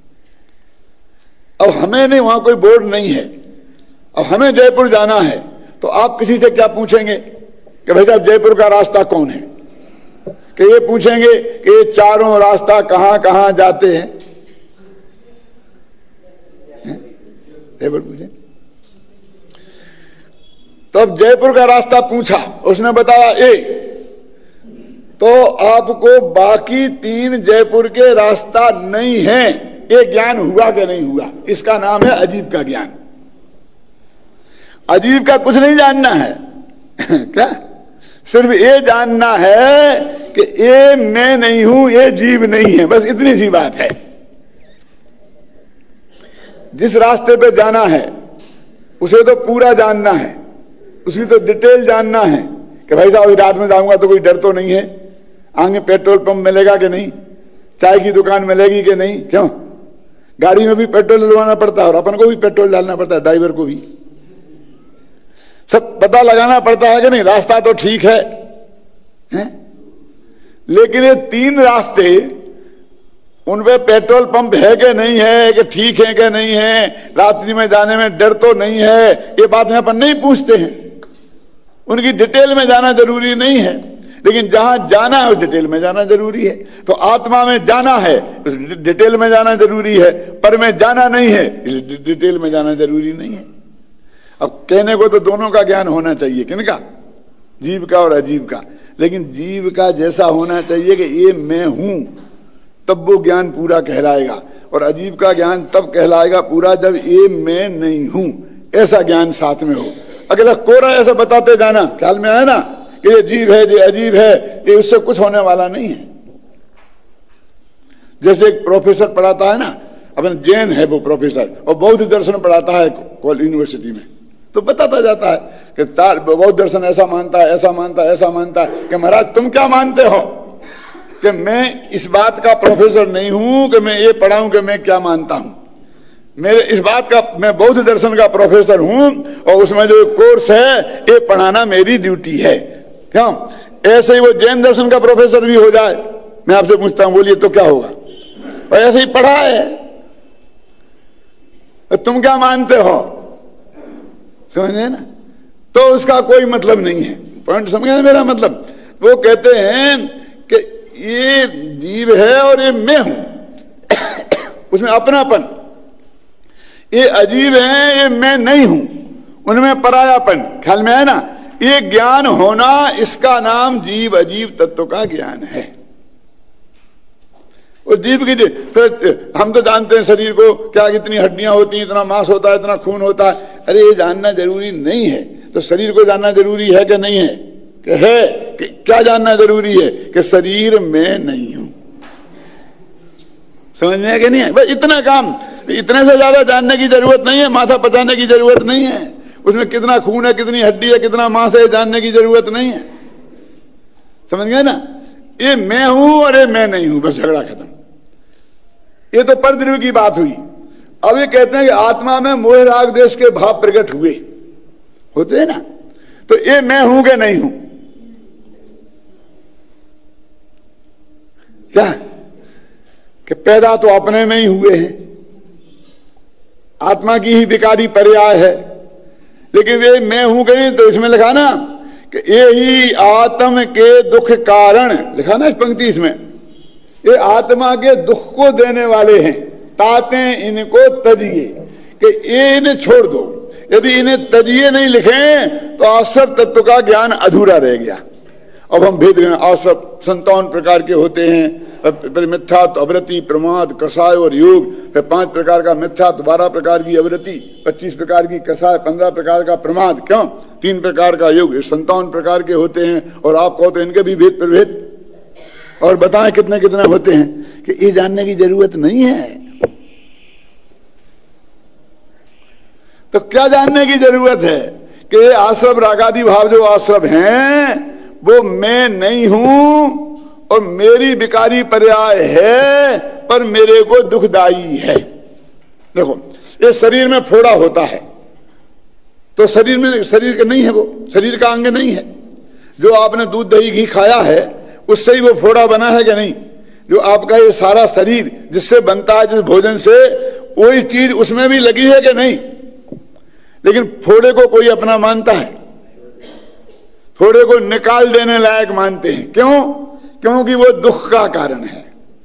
अब हमें नहीं, वहां कोई बोर्ड नहीं है, अब हमें जयपुर जाना है, तो आप किसी से क्या पूछेंगे कि भाई साहब जयपुर का रास्ता कौन है? कि ये पूछेंगे कि ये चारों रास्ता कहां कहां जाते हैं? जयपुर पूछे तो अब जयपुर का रास्ता पूछा, उसने बताया ए, तो आपको बाकी तीन जयपुर के रास्ता नहीं है, ये ज्ञान हुआ कि नहीं हुआ? इसका नाम है अजीब का ज्ञान। अजीब का कुछ नहीं जानना है क्या? सिर्फ ये जानना है कि ये मैं नहीं हूं, ये जीव नहीं है, बस इतनी सी बात है। जिस रास्ते पे जाना है उसे तो पूरा जानना है, उसकी तो डिटेल जानना है कि भाई साहब रात में जाऊंगा तो कोई डर तो नहीं है, आगे पेट्रोल पंप मिलेगा कि नहीं, चाय की दुकान मिलेगी कि नहीं, क्यों? गाड़ी में भी पेट्रोल डलवाना पड़ता है और अपन को भी पेट्रोल डालना पड़ता है, ड्राइवर को भी। सब पता लगाना पड़ता है कि नहीं, रास्ता तो ठीक है, है? लेकिन ये तीन रास्ते, उनपे पेट्रोल पंप है कि नहीं है, कि ठीक है कि नहीं है, रात्रि में जाने में डर तो नहीं है, ये बातें अपन नहीं पूछते हैं। उनकी डिटेल में जाना जरूरी नहीं है, लेकिन जहां जाना है उस डिटेल में जाना जरूरी है। तो आत्मा में जाना है, डिटेल में जाना जरूरी है, पर में जाना नहीं है, डिटेल में जाना जरूरी नहीं है। अब कहने को तो दोनों का ज्ञान होना चाहिए, किनका? जीव का और अजीब का। लेकिन जीव का जैसा होना चाहिए कि ये मैं हूं, तब वो ज्ञान पूरा कहलाएगा, और अजीब का ज्ञान तब कहलाएगा पूरा जब ये मैं नहीं हूं, ऐसा ज्ञान साथ में हो। अगला कोरा ऐसा बताते जाना, ख्याल में आया ना कि ये जीव है, ये अजीब है, ये उससे कुछ होने वाला नहीं है। जैसे एक प्रोफेसर पढ़ाता है ना, अपन जैन है वो प्रोफेसर, और बौद्ध दर्शन पढ़ाता है यूनिवर्सिटी में, तो बताता जाता है कि बौद्ध दर्शन ऐसा मानता है, ऐसा मानता है, ऐसा मानता है, कि महाराज तुम क्या मानते हो? कि मैं इस बात का प्रोफेसर नहीं हूं कि मैं ये पढ़ाऊं कि मैं क्या मानता हूं। मेरे इस बात का, मैं बौद्ध दर्शन का प्रोफेसर हूं, और उसमें जो कोर्स है ये पढ़ाना मेरी ड्यूटी है। क्यों? ऐसे ही वो जैन दर्शन का प्रोफेसर भी हो जाए, मैं आपसे पूछता हूं, बोलिए तो क्या होगा? और ऐसे ही पढ़ा है, तुम क्या मानते हो? समझे ना? तो उसका कोई मतलब नहीं है। पॉइंट समझ गए मेरा मतलब? वो कहते हैं कि ये जीव है और ये मैं हूं, उसमें अपनापन। ये अजीब है, ये मैं नहीं हूं, उनमें परायापन। ख्याल में है ना? ये ज्ञान होना, इसका नाम जीव अजीब तत्व का ज्ञान है। वो जीव की, फिर हम तो जानते हैं शरीर को, क्या कितनी हड्डियां होती हैं, इतना मांस होता है, इतना खून होता है। अरे ये जानना जरूरी नहीं है। तो शरीर को जानना जरूरी है कि नहीं है? कि है। कि क्या जानना जरूरी है? कि शरीर में नहीं हूं। समझ में है कि नहीं है? बस इतना काम, इतने से ज्यादा जानने की जरूरत नहीं है, माथा पचाने की जरूरत नहीं है। उसमें कितना खून है, कितनी हड्डी है, कितना मांस है, जानने की जरूरत नहीं है। समझ गए ना? ये मैं हूं और ये मैं नहीं हूं, बस झगड़ा खत्म। ये तो परद्रव्य की बात हुई। अब ये कहते हैं कि आत्मा में मोह राग द्वेष के भाव प्रकट हुए, होते हैं ना, तो ये मैं हूं कि नहीं हूं? क्या कि पैदा तो अपने में ही हुए हैं, आत्मा की ही विकारी पर्याय है, लेकिन वे मैं हूं कि नहीं? तो इसमें लिखा ना कि ये ही आत्म के दुख कारण, लिखा ना इस पंक्ति, इसमें ये आत्मा के दुख को देने वाले हैं। ताते इनको तजिए, कि ये इन्हें छोड़ दो। यदि इन्हें तजिए नहीं लिखे तो आश्रव तत्व का ज्ञान अधूरा रह गया। अब हम भेद गए, आश्रव संतावन प्रकार के होते हैं, मिथ्यात्व, अवृत्ति, प्रमाद, कषाय और योग। फिर पांच प्रकार का मिथ्यात्व, बारह प्रकार की अवृत्ति, पच्चीस प्रकार की कषाय, पंद्रह प्रकार का प्रमाद, क्यों? तीन प्रकार का योग, संतावन प्रकार के होते हैं। और आप कहो तो इनके भी भेद प्रभेद, और बताएं कितने कितने होते हैं, कि ये जानने की जरूरत नहीं है। तो क्या जानने की जरूरत है? कि आश्रव रागादि भाव जो आश्रव हैं वो मैं नहीं हूं, और मेरी विकारी पर्याय है, पर मेरे को दुखदाई है। देखो, ये शरीर में फोड़ा होता है, तो शरीर में, शरीर का नहीं है, वो शरीर का अंग नहीं है। जो आपने दूध दही घी खाया है उससे ही वो फोड़ा बना है कि नहीं? जो आपका ये सारा शरीर जिससे बनता है, जिस भोजन से, वही चीज उसमें भी लगी है कि नहीं? लेकिन फोड़े को कोई अपना मानता है? फोड़े को निकाल देने लायक मानते हैं। क्यों? क्योंकि वो दुख का कारण है,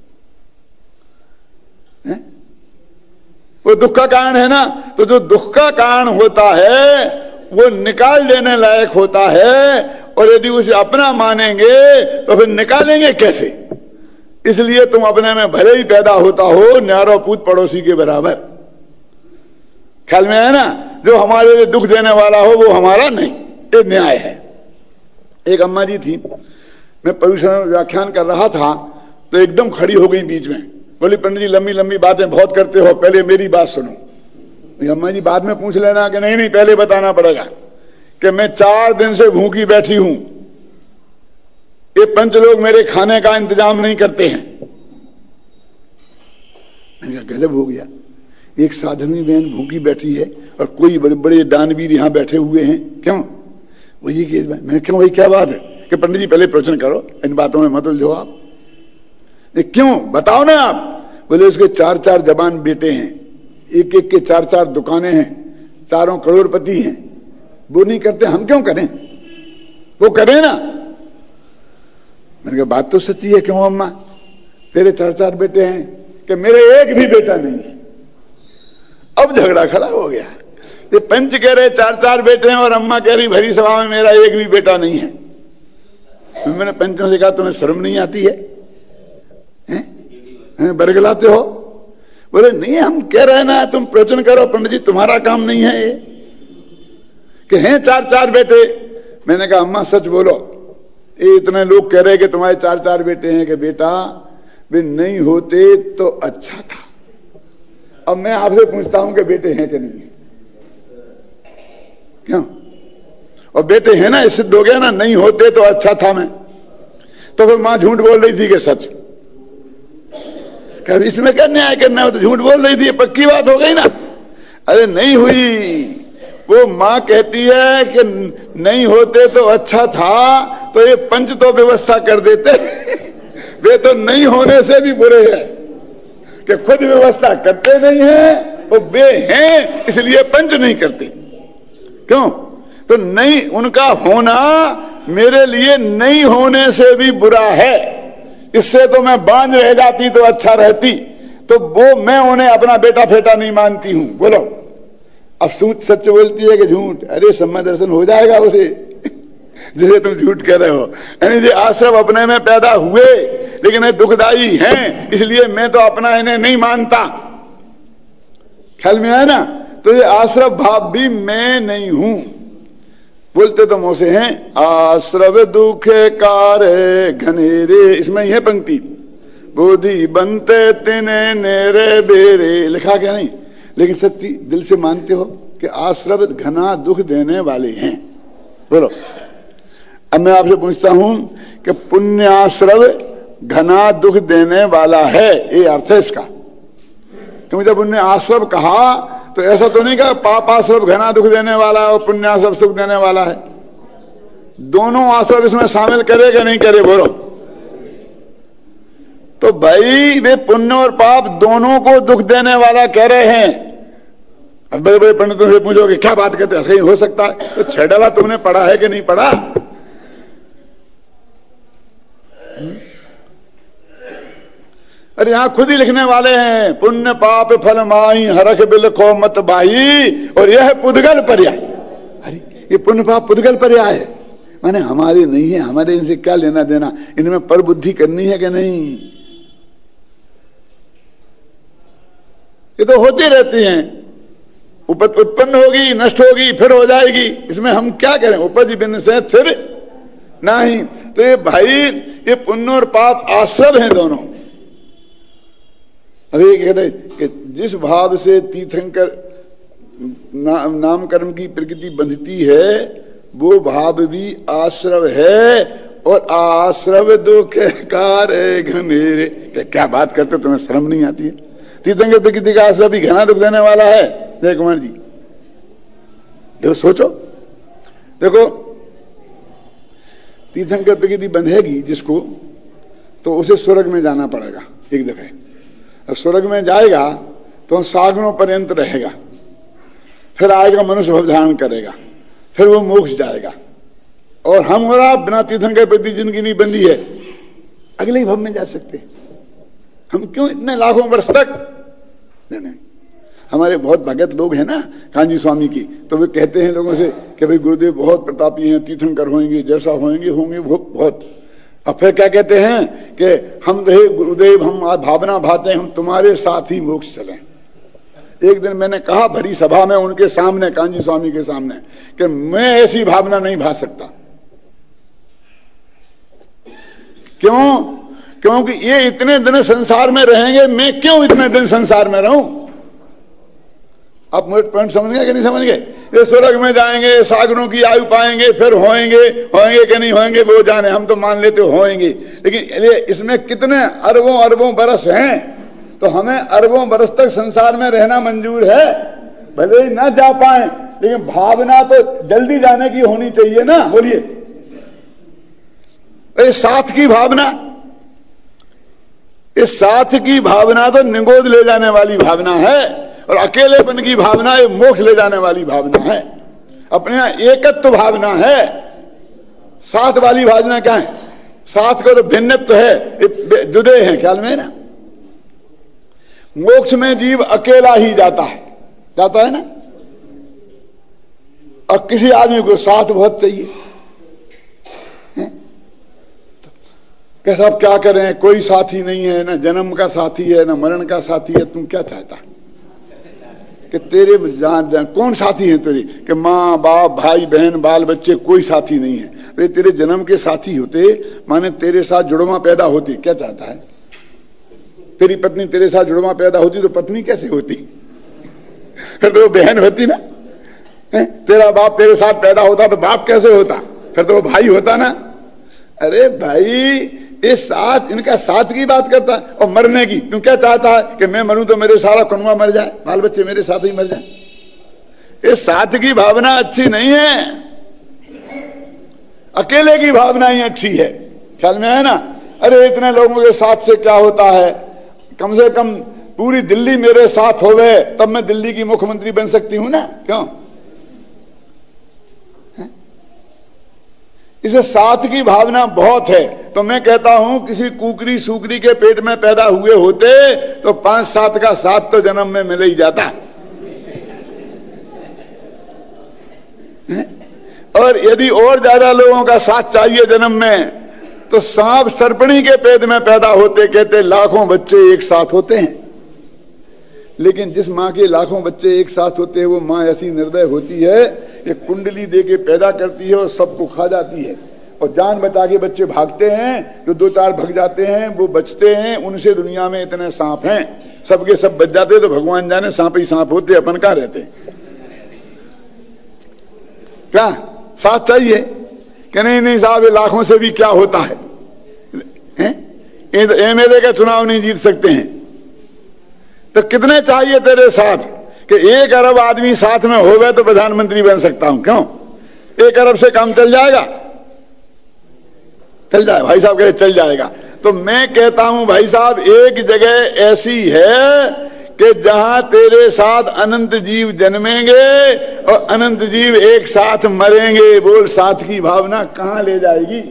है? वो दुख का कारण है ना। तो जो दुख का कारण होता है वो निकाल देने लायक होता है, और यदि उसे अपना मानेंगे तो फिर निकालेंगे कैसे? इसलिए तुम अपने में भले ही पैदा होता हो न्यारो पूत पड़ोसी के बराबर। ख्याल में है ना? जो हमारे लिए दुख देने वाला हो वो हमारा नहीं, ये न्याय है। एक अम्मा जी थी, मैं पर्यूषण व्याख्यान कर रहा था तो एकदम खड़ी हो गई बीच में, बोली पंडित जी लंबी लंबी बातें बहुत करते हो, पहले मेरी बात सुनो। अम्मा जी बाद में पूछ लेना कि नहीं नहीं पहले बताना पड़ेगा कि मैं चार दिन से भूखी बैठी हूं, ये पंच लोग मेरे खाने का इंतजाम नहीं करते हैं। मैंने कहा कैसे भूख गया? एक साधवी बहन भूखी बैठी है और कोई बड़े बड़े दानवीर यहाँ बैठे हुए हैं, क्यों? वो ये कि मैंने क्यों, भाई क्या बात है? कि पंडित जी पहले प्रवचन करो, इन बातों में मत उलझो आप। क्यों बताओ ना आप? बोले उसके चार चार जवान बेटे हैं, एक एक के चार चार दुकानें हैं, चारों करोड़पति हैं, वो नहीं करते, हम क्यों करें? वो करें ना। मैंने कहा बात तो सच्ची है, क्यों अम्मा? तेरे चार चार बेटे हैं कि मेरे एक भी बेटा नहीं है। अब झगड़ा खड़ा हो गया। ये पंच कह रहे चार चार बेटे हैं और अम्मा कह रही भरी सभा में मेरा एक भी बेटा नहीं है। मैंने पंचों से कहा तुम्हें शर्म नहीं आती है, हैं? बरगलाते हो? बोले नहीं हम कह रहे हैं ना, तुम प्रवचन करो पंडित जी, तुम्हारा काम नहीं है ये कि हैं चार चार बेटे। मैंने कहा अम्मा सच बोलो, ये इतने लोग कह रहे कि तुम्हारे चार चार बेटे हैं कि बेटा वे नहीं होते तो अच्छा था। अब मैं आपसे पूछता हूं कि बेटे हैं कि नहीं? क्यों? और बेटे हैं ना, सिद्ध हो गया ना, नहीं होते तो अच्छा था मैं। तो फिर मां झूठ बोल रही थी कि सच? कभी इसमें क्या न्याय करना हो? तो झूठ बोल रही थी, पक्की बात हो गई ना। अरे नहीं हुई, वो मां कहती है कि नहीं होते तो अच्छा था, तो ये पंच तो व्यवस्था कर देते वे तो नहीं होने से भी बुरे हैं कि खुद व्यवस्था करते नहीं है, वो वे हैं इसलिए पंच नहीं करते। क्यों? तो नहीं, उनका होना मेरे लिए नहीं होने से भी बुरा है। इससे तो मैं बांझ रह जाती तो अच्छा रहती, तो वो मैं उन्हें अपना बेटा फेटा नहीं मानती हूं। बोलो अब सूच सच बोलती है कि झूठ? अरे सम्मा दर्शन हो जाएगा उसे जैसे तुम झूठ कह रहे हो। यानी ये आश्रम अपने में पैदा हुए लेकिन ये दुखदाई हैं, इसलिए मैं तो अपना इन्हें नहीं मानता। ख्याल में आया ना? तो ये आश्रव भाव भी मैं नहीं हूं। बोलते तो मोसे हैं आश्रव दुखे कारे घनेरे, इसमें यह पंक्ति बोधि बनते तिने नेरे बेरे, लिखा क्या नहीं? लेकिन सच्ची दिल से मानते हो कि आश्रव घना दुख देने वाले हैं? बोलो। अब मैं आपसे पूछता हूं कि पुण्य आश्रव घना दुख देने वाला है, ये अर्थ है इसका? क्योंकि जब उन्होंने आश्रव कहा तो ऐसा तो नहीं कहा पाप आश्रव घना दुख देने वाला है और पुण्य आश्रव सुख देने वाला है। दोनों आश्रव इसमें शामिल करे कि नहीं करे? बोलो। तो भाई वे पुण्य और पाप दोनों को दुख देने वाला कह रहे हैं। अब बड़े बड़े पंडितों से पूछोगे क्या बात कहते हैं, सही हो सकता है? तो छेड़ला तुमने पढ़ा है कि नहीं पढ़ा? अरे यहां खुद ही लिखने वाले हैं पुण्य पाप फल माई हरख बिलखो मत बाई, और यह पुद्गल पर्याय। अरे ये पुण्य पाप पुद्गल पर्याय है, माने हमारे नहीं है, हमारे इनसे क्या लेना देना? इनमें पर बुद्धि करनी है कि नहीं? ये तो होती रहती हैं, उपज उत्पन्न होगी नष्ट होगी फिर हो जाएगी, इसमें हम क्या करें? उपज बिन से फिर नहीं। तो ये भाई ये पुण्य और पाप आश्रव हैं दोनों। अभी कहते कि जिस भाव से तीर्थंकर ना, नाम कर्म की प्रकृति बंधती है वो भाव भी आश्रव है, और आश्रव दुख कार घनेरे। क्या बात करते, तुम्हें शर्म नहीं आती है? तीर्थंकर प्रकृति का आश्रव भी घना दुख देने वाला है। जय कुमार जी देखो, सोचो, देखो तीर्थंकर प्रकृति बंधेगी जिसको, तो उसे स्वर्ग में जाना पड़ेगा एक दफे। अब स्वर्ग में जाएगा तो सागरों पर्यंत रहेगा, फिर आएगा मनुष्य भव धारण करेगा, फिर वो मोक्ष जाएगा। और हम और आप बिना तीर्थंकर प्रति जिंदगी नहीं बंधी है, अगले ही भव में जा सकते। हम क्यों इतने लाखों वर्ष तक? नहीं, नहीं। हमारे बहुत भगत लोग हैं ना कांजी स्वामी की, तो वे कहते हैं लोगों से कि भाई गुरुदेव बहुत प्रतापी हैं, तीर्थंकर होंगे, जैसा होंगे होंगे बहुत। अब फिर क्या कहते हैं कि हम रहे गुरुदेव, हम भावना भाते हैं हम तुम्हारे साथ ही मोक्ष चलें। एक दिन मैंने कहा भरी सभा में उनके सामने, कांजी स्वामी के सामने, कि मैं ऐसी भावना नहीं भा सकता। क्यों? क्योंकि ये इतने दिन संसार में रहेंगे, मैं क्यों इतने दिन संसार में रहूं? आप मुझे पॉइंट समझ गए कि नहीं समझ गए? ये स्वर्ग में जाएंगे, सागरों की आयु पाएंगे, फिर होएंगे होएंगे कि नहीं होएंगे वो जाने, हम तो मान लेते होएंगे। लेकिन इसमें कितने अरबों अरबों बरस हैं, तो हमें अरबों बरस तक संसार में रहना मंजूर है, भले ही ना जा पाए, लेकिन भावना तो जल्दी जाने की होनी चाहिए ना। बोलिए, इस साथ की भावना, इस साथ की भावना तो निगोद ले जाने वाली भावना है, और अकेलेपन की भावना ये मोक्ष ले जाने वाली भावना है। अपने यहां एकत्व भावना है, साथ वाली भावना क्या है? साथ को तो भिन्नत्व है, जुदे हैं, ख्याल में ना। मोक्ष में जीव अकेला ही जाता है, जाता है ना, और किसी आदमी को साथ बहुत चाहिए। कैसा अब क्या करें, कोई साथी नहीं है, ना जन्म का साथी है, ना मरण का साथी है, तुम क्या चाहता है कि तेरे जान, जान कौन साथी है तेरी? कि माँ बाप भाई बहन बाल बच्चे, कोई साथी नहीं है। तो तेरे जन्म के साथी होते, माने तेरे साथ जुड़वा पैदा होती, क्या चाहता है? तेरी पत्नी तेरे साथ जुड़वा पैदा होती तो पत्नी कैसे होती? फिर तो वो बहन होती ना। है? तेरा बाप तेरे साथ पैदा होता तो बाप कैसे होता? फिर तो वो भाई होता ना। अरे भाई, इस साथ, इनका साथ की बात करता है। और मरने की, तुम क्या चाहता है कि मैं मरूं तो मेरे सारा कुनवा मर जाए, बाल बच्चे मेरे साथ ही मर जाए? इस साथ की भावना अच्छी नहीं है, अकेले की भावना ही अच्छी है। ख्याल में है ना? अरे इतने लोगों के साथ से क्या होता है? कम से कम पूरी दिल्ली मेरे साथ होवे तब मैं दिल्ली की मुख्यमंत्री बन सकती हूं ना। क्यों? इसे साथ की भावना बहुत है। तो मैं कहता हूं किसी कुकरी सुकरी के पेट में पैदा हुए होते तो पांच सात का साथ तो जन्म में मिल ही जाता। और यदि और ज्यादा लोगों का साथ चाहिए जन्म में तो सांप सर्पणी के पेट में पैदा होते, कहते लाखों बच्चे एक साथ होते हैं। लेकिन जिस माँ के लाखों बच्चे एक साथ होते हैं वो माँ ऐसी निर्दय होती है कि कुंडली दे के पैदा करती है और सबको खा जाती है। और जान बचा के बच्चे भागते हैं, जो दो चार भग जाते हैं वो बचते हैं। उनसे दुनिया में इतने सांप हैं, सबके सब बच जाते तो भगवान जाने सांप ही सांप होते, अपन कहाँ रहते। क्या साथ चाहिए कि नहीं? नहीं साहब, ये लाखों से भी क्या होता है, एमएलए का चुनाव नहीं जीत सकते हैं तो कितने चाहिए तेरे साथ कि एक अरब आदमी साथ में हो गए तो प्रधानमंत्री बन सकता हूं। क्यों? एक अरब से काम चल जाएगा? चल जाए भाई साहब, कहे चल जाएगा। तो मैं कहता हूं भाई साहब, एक जगह ऐसी है कि जहां तेरे साथ अनंत जीव जन्मेंगे और अनंत जीव एक साथ मरेंगे। बोल, साथ की भावना कहां ले जाएगी?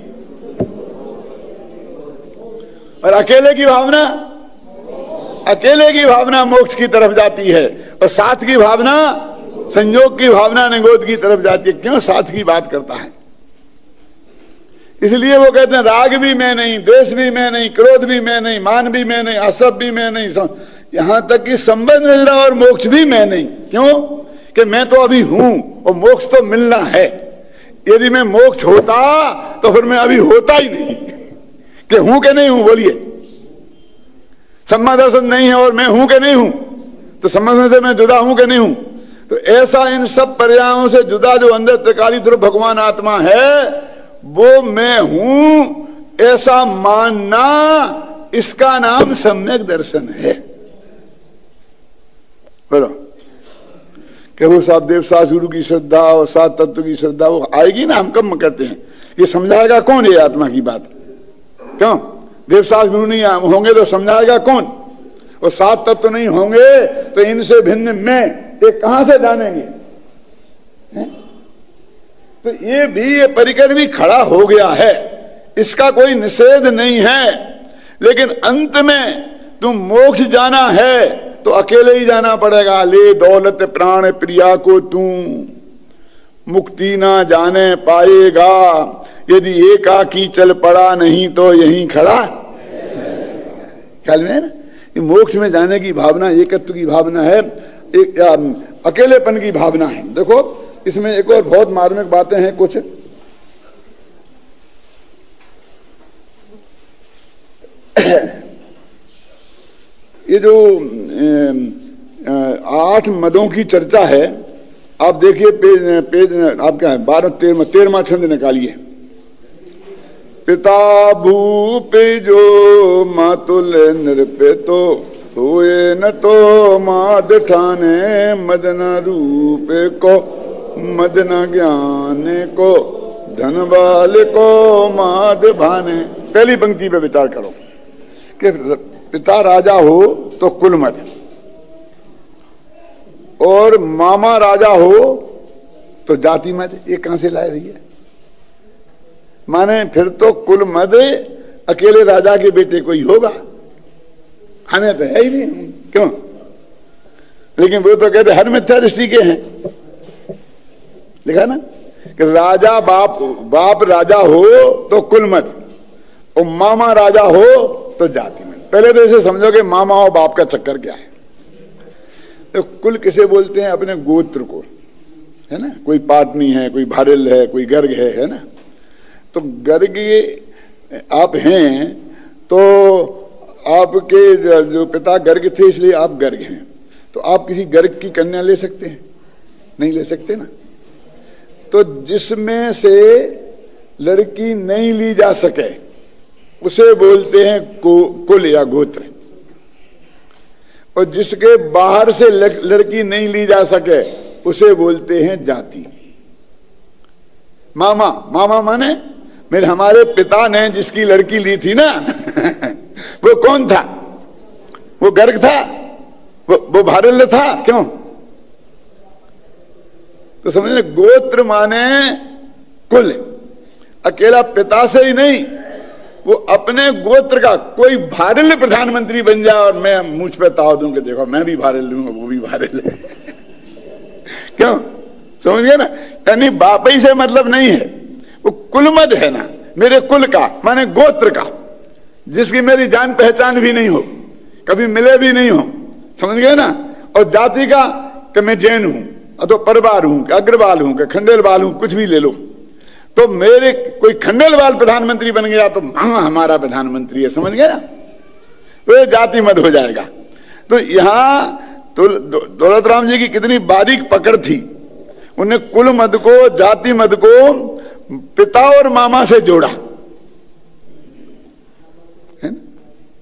और अकेले की भावना, अकेले की भावना मोक्ष की तरफ जाती है, और साथ की भावना, संयोग की भावना निगोद की तरफ जाती है। क्यों? साथ की बात करता है। इसलिए वो कहते हैं राग भी मैं नहीं, द्वेष भी मैं नहीं, क्रोध भी मैं नहीं, मान भी मैं नहीं, असब भी मैं नहीं, यहां तक कि संबंध मिलना और मोक्ष भी मैं नहीं। क्यों? कि मैं तो अभी हूं और मोक्ष तो मिलना है। यदि मैं मोक्ष होता तो फिर मैं अभी होता ही नहीं। कि हूं कि नहीं हूं? बोलिए, सम्मा दर्शन नहीं है और मैं हूं कि नहीं हूं, तो सम्मा से मैं जुदा हूं कि नहीं हूं? तो ऐसा इन सब पर्यायों से जुदा जो अंदर त्रिकाली ध्रुव भगवान आत्मा है वो मैं हूं, ऐसा मानना, इसका नाम सम्यक दर्शन है। बोलो कि वो सात देव सात गुरु की श्रद्धा और सात तत्व की श्रद्धा वो आएगी ना, हम कम करते हैं। ये समझाएगा कौन ये आत्मा की बात? क्यों? देव सात गुरु नहीं होंगे तो समझाएगा कौन? और सात तत्व तो नहीं होंगे तो इनसे भिन्न मैं ये कहां से जानेंगे? है? तो ये भी, ये परिकर भी खड़ा हो गया है, इसका कोई निषेध नहीं है। लेकिन अंत में तुम मोक्ष जाना है तो अकेले ही जाना पड़ेगा। ले दौलत प्राण प्रिया को तू मुक्ति ना जाने पाएगा, यदि एकाकी चल पड़ा नहीं तो यहीं खड़ा। ख्याल में है ना? मोक्ष में जाने की भावना एकत्व की भावना है, एक अकेलेपन की भावना है। देखो इसमें एक और बहुत मार्मिक बातें हैं कुछ। ये जो आठ मदों की चर्चा है, आप देखिए पेज पेज आप क्या है बारह तेरह तेरहवां छंद निकालिए। पिता भूप जो मातुल नृपे तो हुए न तो माद ठाने मदन रूप को, मदन ज्ञान को, धन बाल को माद भाने। पहली पंक्ति पे विचार करो कि पिता राजा हो तो कुल मद, और मामा राजा हो तो जाति मद। ये कहां से लाए भैया? माने फिर तो कुल मद अकेले राजा के बेटे को ही होगा, हमें तो है ही नहीं। क्यों? लेकिन वो तो कहते हर मिथ्या दृष्टि के हैं। देखा ना कि राजा बाप बाप राजा हो तो कुल मद, और मामा राजा हो तो जाति मद। पहले तो इसे समझो कि मामा और बाप का चक्कर क्या है। तो कुल किसे बोलते हैं? अपने गोत्र को, है ना। कोई पाटनी है, कोई भारिल है, कोई गर्ग है, है ना। तो गर्ग आप हैं तो आपके जो पिता गर्ग थे इसलिए आप गर्ग हैं, तो आप किसी गर्ग की कन्या ले सकते हैं? नहीं ले सकते ना। तो जिसमें से लड़की नहीं ली जा सके उसे बोलते हैं कुल या गोत्र, और जिसके बाहर से लड़की नहीं ली जा सके उसे बोलते हैं जाति। मामा, मामा माने मेरे हमारे पिता ने जिसकी लड़की ली थी ना वो कौन था? वो गर्ग था, वो, वो भारिल्य था। क्यों? तो समझे, गोत्र माने कुल, अकेला पिता से ही नहीं, वो अपने गोत्र का कोई भारिल्य प्रधानमंत्री बन जाए और मैं मुझ पे ताव दूं कि देखो मैं भी भारिल्य हूं, वो भी भारिल्य है। क्यों? समझ गए ना। यानी बापई से मतलब नहीं है, वो कुलमद है ना, मेरे कुल का माने गोत्र का, जिसकी मेरी जान पहचान भी नहीं हो, कभी मिले भी नहीं हो। समझ गए ना। और जाति का कि मैं जैन हूं, तो परवार हूं, कि अग्रवाल हूं, कि खंडेलवाल हूं, कुछ भी ले लो। तो मेरे कोई खंडेलवाल प्रधानमंत्री बन गया तो हाँ हमारा प्रधानमंत्री है। समझ गए ना। तो ये जाति मत हो जाएगा। तो यहां तो दौलत राम जी की कितनी बारीक पकड़ थी। उन्हें कुल मद को, जाति मद को पिता और मामा से जोड़ा, है ना।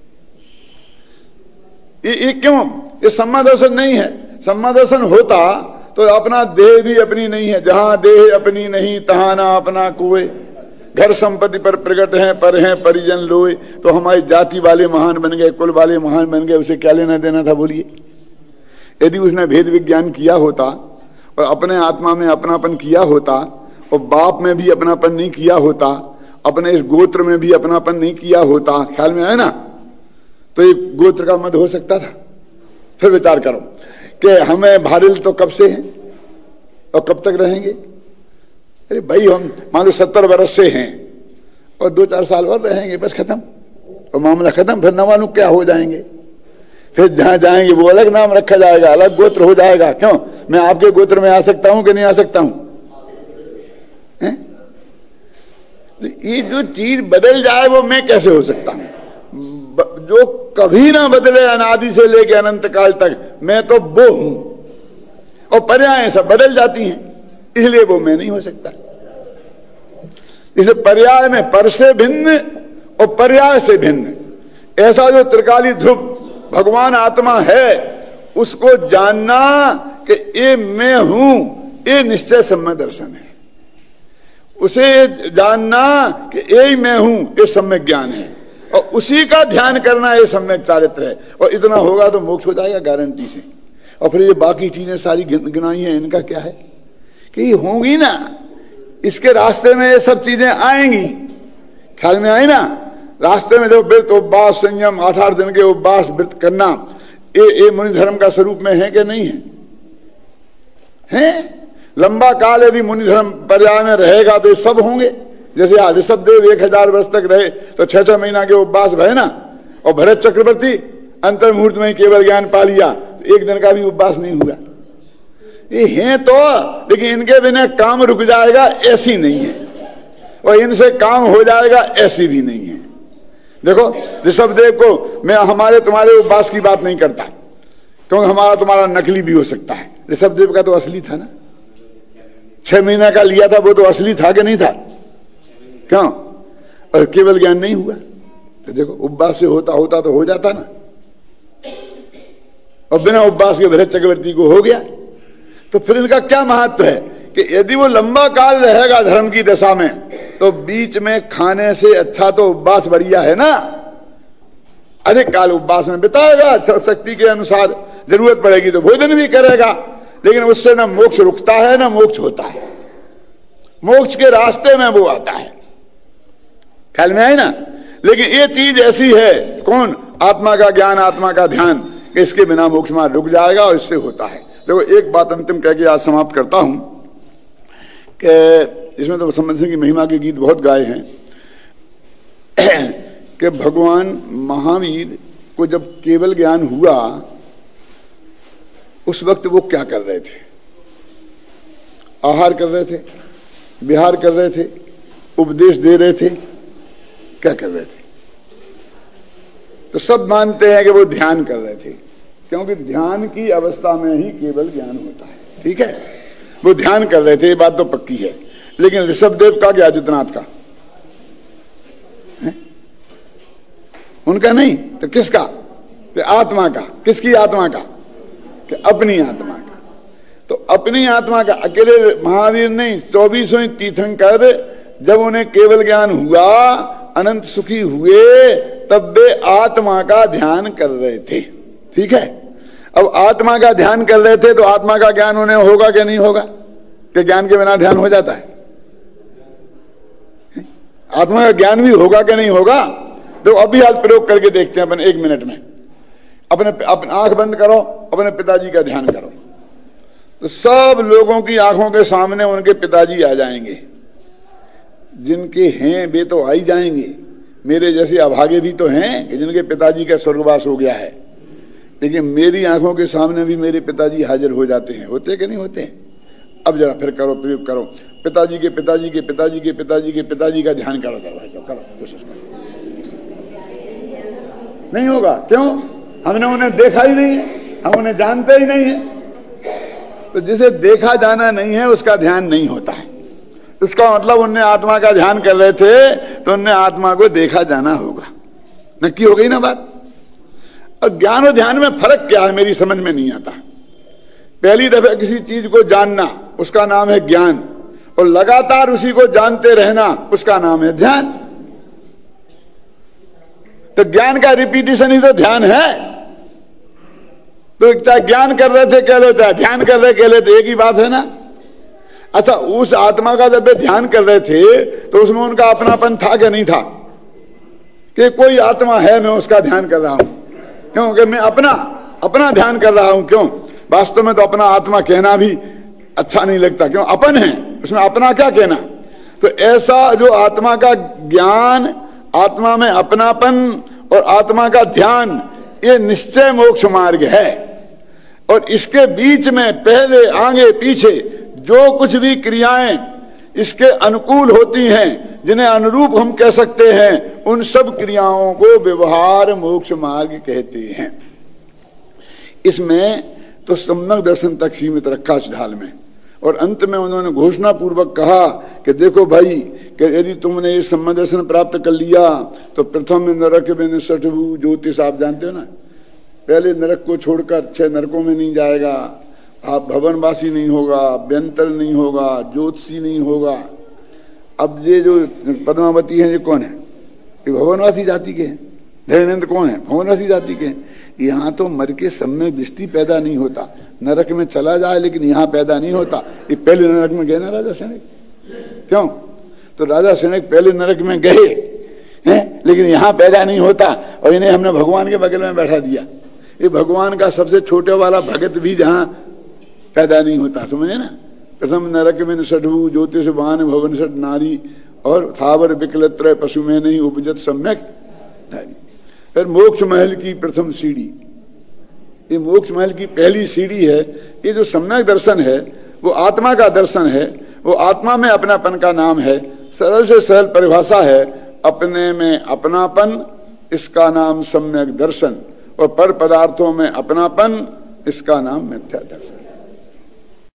ये, ये क्यों? ये सम्मा दर्शन नहीं है। सम्मा दर्शन होता तो अपना देह भी अपनी नहीं है। जहां देह अपनी नहीं तहां ना अपना कोई, घर संपत्ति पर प्रकट है पर हैं परिजन लोए। तो हमारी जाति वाले महान बन गए, कुल वाले महान बन गए, उसे क्या लेना देना था बोलिए। यदि उसने भेद विज्ञान किया होता और अपने आत्मा में अपनापन किया होता, और बाप में भी अपनापन नहीं किया होता, अपने इस गोत्र में भी अपनापन नहीं किया होता, ख्याल में आए ना, तो ये गोत्र का मद हो सकता था। फिर विचार करो कि हमें भारिल तो कब से हैं और कब तक रहेंगे। अरे भाई हम मान लो सत्तर वर्ष से हैं और दो चार साल और रहेंगे, बस खत्म, और मामला खत्म। फिर नवानु क्या हो जाएंगे, फिर जहां जाएंगे वो अलग नाम रखा जाएगा, अलग गोत्र हो जाएगा। क्यों? मैं आपके गोत्र में आ सकता हूं कि नहीं आ सकता हूं? है? तो ये जो चीज बदल जाए वो मैं कैसे हो सकता हूं? जो कभी ना बदले अनादि से लेके अनंत काल तक, मैं तो वो हूं, और पर्याय सब बदल जाती हैं, इसलिए वो मैं नहीं हो सकता। इसे पर्याय में पर से भिन्न और पर्याय से भिन्न, ऐसा जो त्रिकाली ध्रुव भगवान आत्मा है उसको जानना कि ये मैं हूं, ये निश्चय सम्य दर्शन है। उसे जानना कि यही मैं हूं, ये सम्यक ज्ञान है, और उसी का ध्यान करना ये सम्यक चारित्र है। और इतना होगा तो मोक्ष हो जाएगा गारंटी से। और फिर ये बाकी चीजें सारी गिनाई हैं, इनका क्या है कि ये होंगी ना, इसके रास्ते में ये सब चीजें आएंगी। ख्याल में आई ना। रास्ते में जो व्रत उपवास संयम आठ आठ दिन के उपवास व्रत करना, ये ये मुनि धर्म का स्वरूप में है कि नहीं है? हैं? लंबा काल यदि मुनि धर्म पर्याय में रहेगा तो ये सब होंगे। जैसे ऋषभ देव एक हजार वर्ष तक रहे तो छह छह महीना के उपवास भय ना, और भरत चक्रवर्ती अंतर मुहूर्त में केवल ज्ञान पा लिया, तो एक दिन का भी उपवास नहीं हुआ। ये हैं तो, लेकिन इनके बिना काम रुक जाएगा ऐसी नहीं है, और इनसे काम हो जाएगा ऐसी भी नहीं है। देखो ऋषभ देव को मैं हमारे तुम्हारे उपवास की बात नहीं करता, क्योंकि हमारा तुम्हारा नकली भी हो सकता है। ऋषभ देव का तो असली था ना, छह महीना का लिया था वो तो असली था कि नहीं था? क्यों? और केवल ज्ञान नहीं हुआ तो देखो उपवास से होता होता तो हो जाता ना। और बिना उपवास के भरत चक्रवर्ती को हो गया। तो फिर इनका क्या महत्व है कि यदि वो लंबा काल रहेगा धर्म की दशा में तो बीच में खाने से अच्छा तो उपवास बढ़िया है ना। अधिक काल उपवास में बिताएगा, शक्ति के अनुसार जरूरत पड़ेगी तो भोजन भी करेगा, लेकिन उससे ना मोक्ष रुकता है ना मोक्ष होता है, मोक्ष के रास्ते में वो आता है। ख्याल में आए ना। लेकिन ये चीज ऐसी है, कौन? आत्मा का ज्ञान, आत्मा का ध्यान, कि इसके बिना मोक्ष मार्ग रुक जाएगा और इससे होता है। देखो एक बात अंतिम कह के आज समाप्त करता हूं कि इसमें तो संबंध की महिमा के गीत बहुत गाए हैं कि भगवान महावीर को जब केवल ज्ञान हुआ उस वक्त वो क्या कर रहे थे? आहार कर रहे थे, विहार कर रहे थे, उपदेश दे रहे थे, क्या कर रहे थे? तो सब मानते हैं कि वो ध्यान कर रहे थे, क्योंकि ध्यान की अवस्था में ही केवल ज्ञान होता है। ठीक है, वो ध्यान कर रहे थे, ये बात तो पक्की है। लेकिन ऋषभदेव का क्या, आदित्यनाथ का? है? उनका नहीं तो किसका? कि आत्मा का। किसकी आत्मा का? कि अपनी आत्मा का। तो अपनी आत्मा का अकेले महावीर नहीं, चौबीसों तीर्थंकर जब उन्हें केवल ज्ञान हुआ, अनंत सुखी हुए, तब वे आत्मा का ध्यान कर रहे थे। ठीक है, अब आत्मा का ध्यान कर रहे थे तो आत्मा का ज्ञान उन्हें होगा कि नहीं होगा? कि ज्ञान के बिना ध्यान हो जाता है? आत्मा का ज्ञान भी होगा कि नहीं होगा? तो अभी हाल प्रयोग करके देखते हैं अपन एक मिनट में। अपने अपने आंख बंद करो, अपने पिताजी का ध्यान करो, तो सब लोगों की आंखों के सामने उनके पिताजी आ जाएंगे। जिनके हैं वे तो आ ही जाएंगे, मेरे जैसे अभागे भी तो हैं कि जिनके पिताजी का स्वर्गवास हो गया है, लेकिन मेरी आंखों के सामने भी मेरे पिताजी हाजिर हो जाते हैं। होते कि नहीं होते? अब जरा फिर करो, प्रयोग करो, पिताजी के पिताजी के पिताजी के पिताजी के पिताजी का ध्यान करो, करो भाई साहब, करो, कोशिश करो। नहीं होगा, क्यों? हमने उन्हें देखा ही नहीं है, हम उन्हें जानते ही नहीं है। तो जिसे देखा जाना नहीं है उसका ध्यान नहीं होता है। उसका मतलब उनने आत्मा का ध्यान कर रहे थे तो उनने आत्मा को देखा जाना होगा। नक्की हो गई ना बात? और ज्ञान और ध्यान में फर्क क्या है मेरी समझ में नहीं आता। पहली दफे किसी चीज को जानना उसका नाम है ज्ञान, और लगातार उसी को जानते रहना उसका नाम है ध्यान। तो ज्ञान का रिपीटिशन ही तो ध्यान है। तो चाहे ज्ञान कर रहे थे कह लो, चाहे ध्यान कर रहे कह लो, तो एक ही बात है ना। अच्छा, उस आत्मा का जब वे ध्यान कर रहे थे तो उसमें उनका अपनापन था कि नहीं था? कि कोई आत्मा है, मैं उसका ध्यान कर रहा हूं, क्योंकि मैं अपना अपना ध्यान कर रहा हूं। क्यों? वास्तव में तो अपना आत्मा कहना भी अच्छा नहीं लगता, क्यों? अपन है, उसमें अपना क्या कहना। तो ऐसा जो आत्मा का ज्ञान, आत्मा में अपनापन और आत्मा का ध्यान, ये निश्चय मोक्ष मार्ग है। और इसके बीच में पहले आगे पीछे जो कुछ भी क्रियाएं इसके अनुकूल होती हैं, जिन्हें अनुरूप हम कह सकते हैं, उन सब क्रियाओं को व्यवहार मोक्ष मार्ग कहते हैं। इसमें तो सम्यक दर्शन तक सीमित रखा ढाल में, और अंत में उन्होंने घोषणा पूर्वक कहा कि देखो भाई, कि यदि तुमने ये सम्यक दर्शन प्राप्त कर लिया तो प्रथम नरक में निष्ठभू ज्योतिष, आप जानते हो ना, पहले नरक को छोड़कर छह नरकों में नहीं जाएगा, आप भवनवासी नहीं होगा, व्यंतर नहीं होगा, ज्योतिषी नहीं होगा। अब ये जो पद्मावती है ये कौन है? ये भवनवासी जाति के हैं। दयानंद कौन है? भवनवासी जाति के हैं। यहाँ तो मर के सम्यक दृष्टि पैदा नहीं होता, नरक में चला जाए लेकिन यहाँ पैदा नहीं होता। ये पहले नरक में गए ना राजा सैनिक, क्यों? तो राजा सैनिक पहले नरक में गए हैं, लेकिन यहाँ पैदा नहीं होता, और इन्हें हमने भगवान के बगल में बैठा दिया। ये भगवान का सबसे छोटे वाला भगत भी जहाँ पैदा नहीं होता, समझे ना। प्रथम नरक में षडभू ज्योतिष बान भवन षड नारी, और थावर विकलत्र पशु में नहीं उपजत सम्यक नारी। फिर मोक्ष महल की प्रथम सीढ़ी, ये मोक्ष महल की पहली सीढ़ी है। ये जो सम्यक दर्शन है वो आत्मा का दर्शन है, वो आत्मा में अपनापन का नाम है। सरल से सरल परिभाषा है, अपने में अपनापन, इसका नाम सम्यक दर्शन, और पर पदार्थों में अपनापन, इसका नाम मिथ्या दर्शन।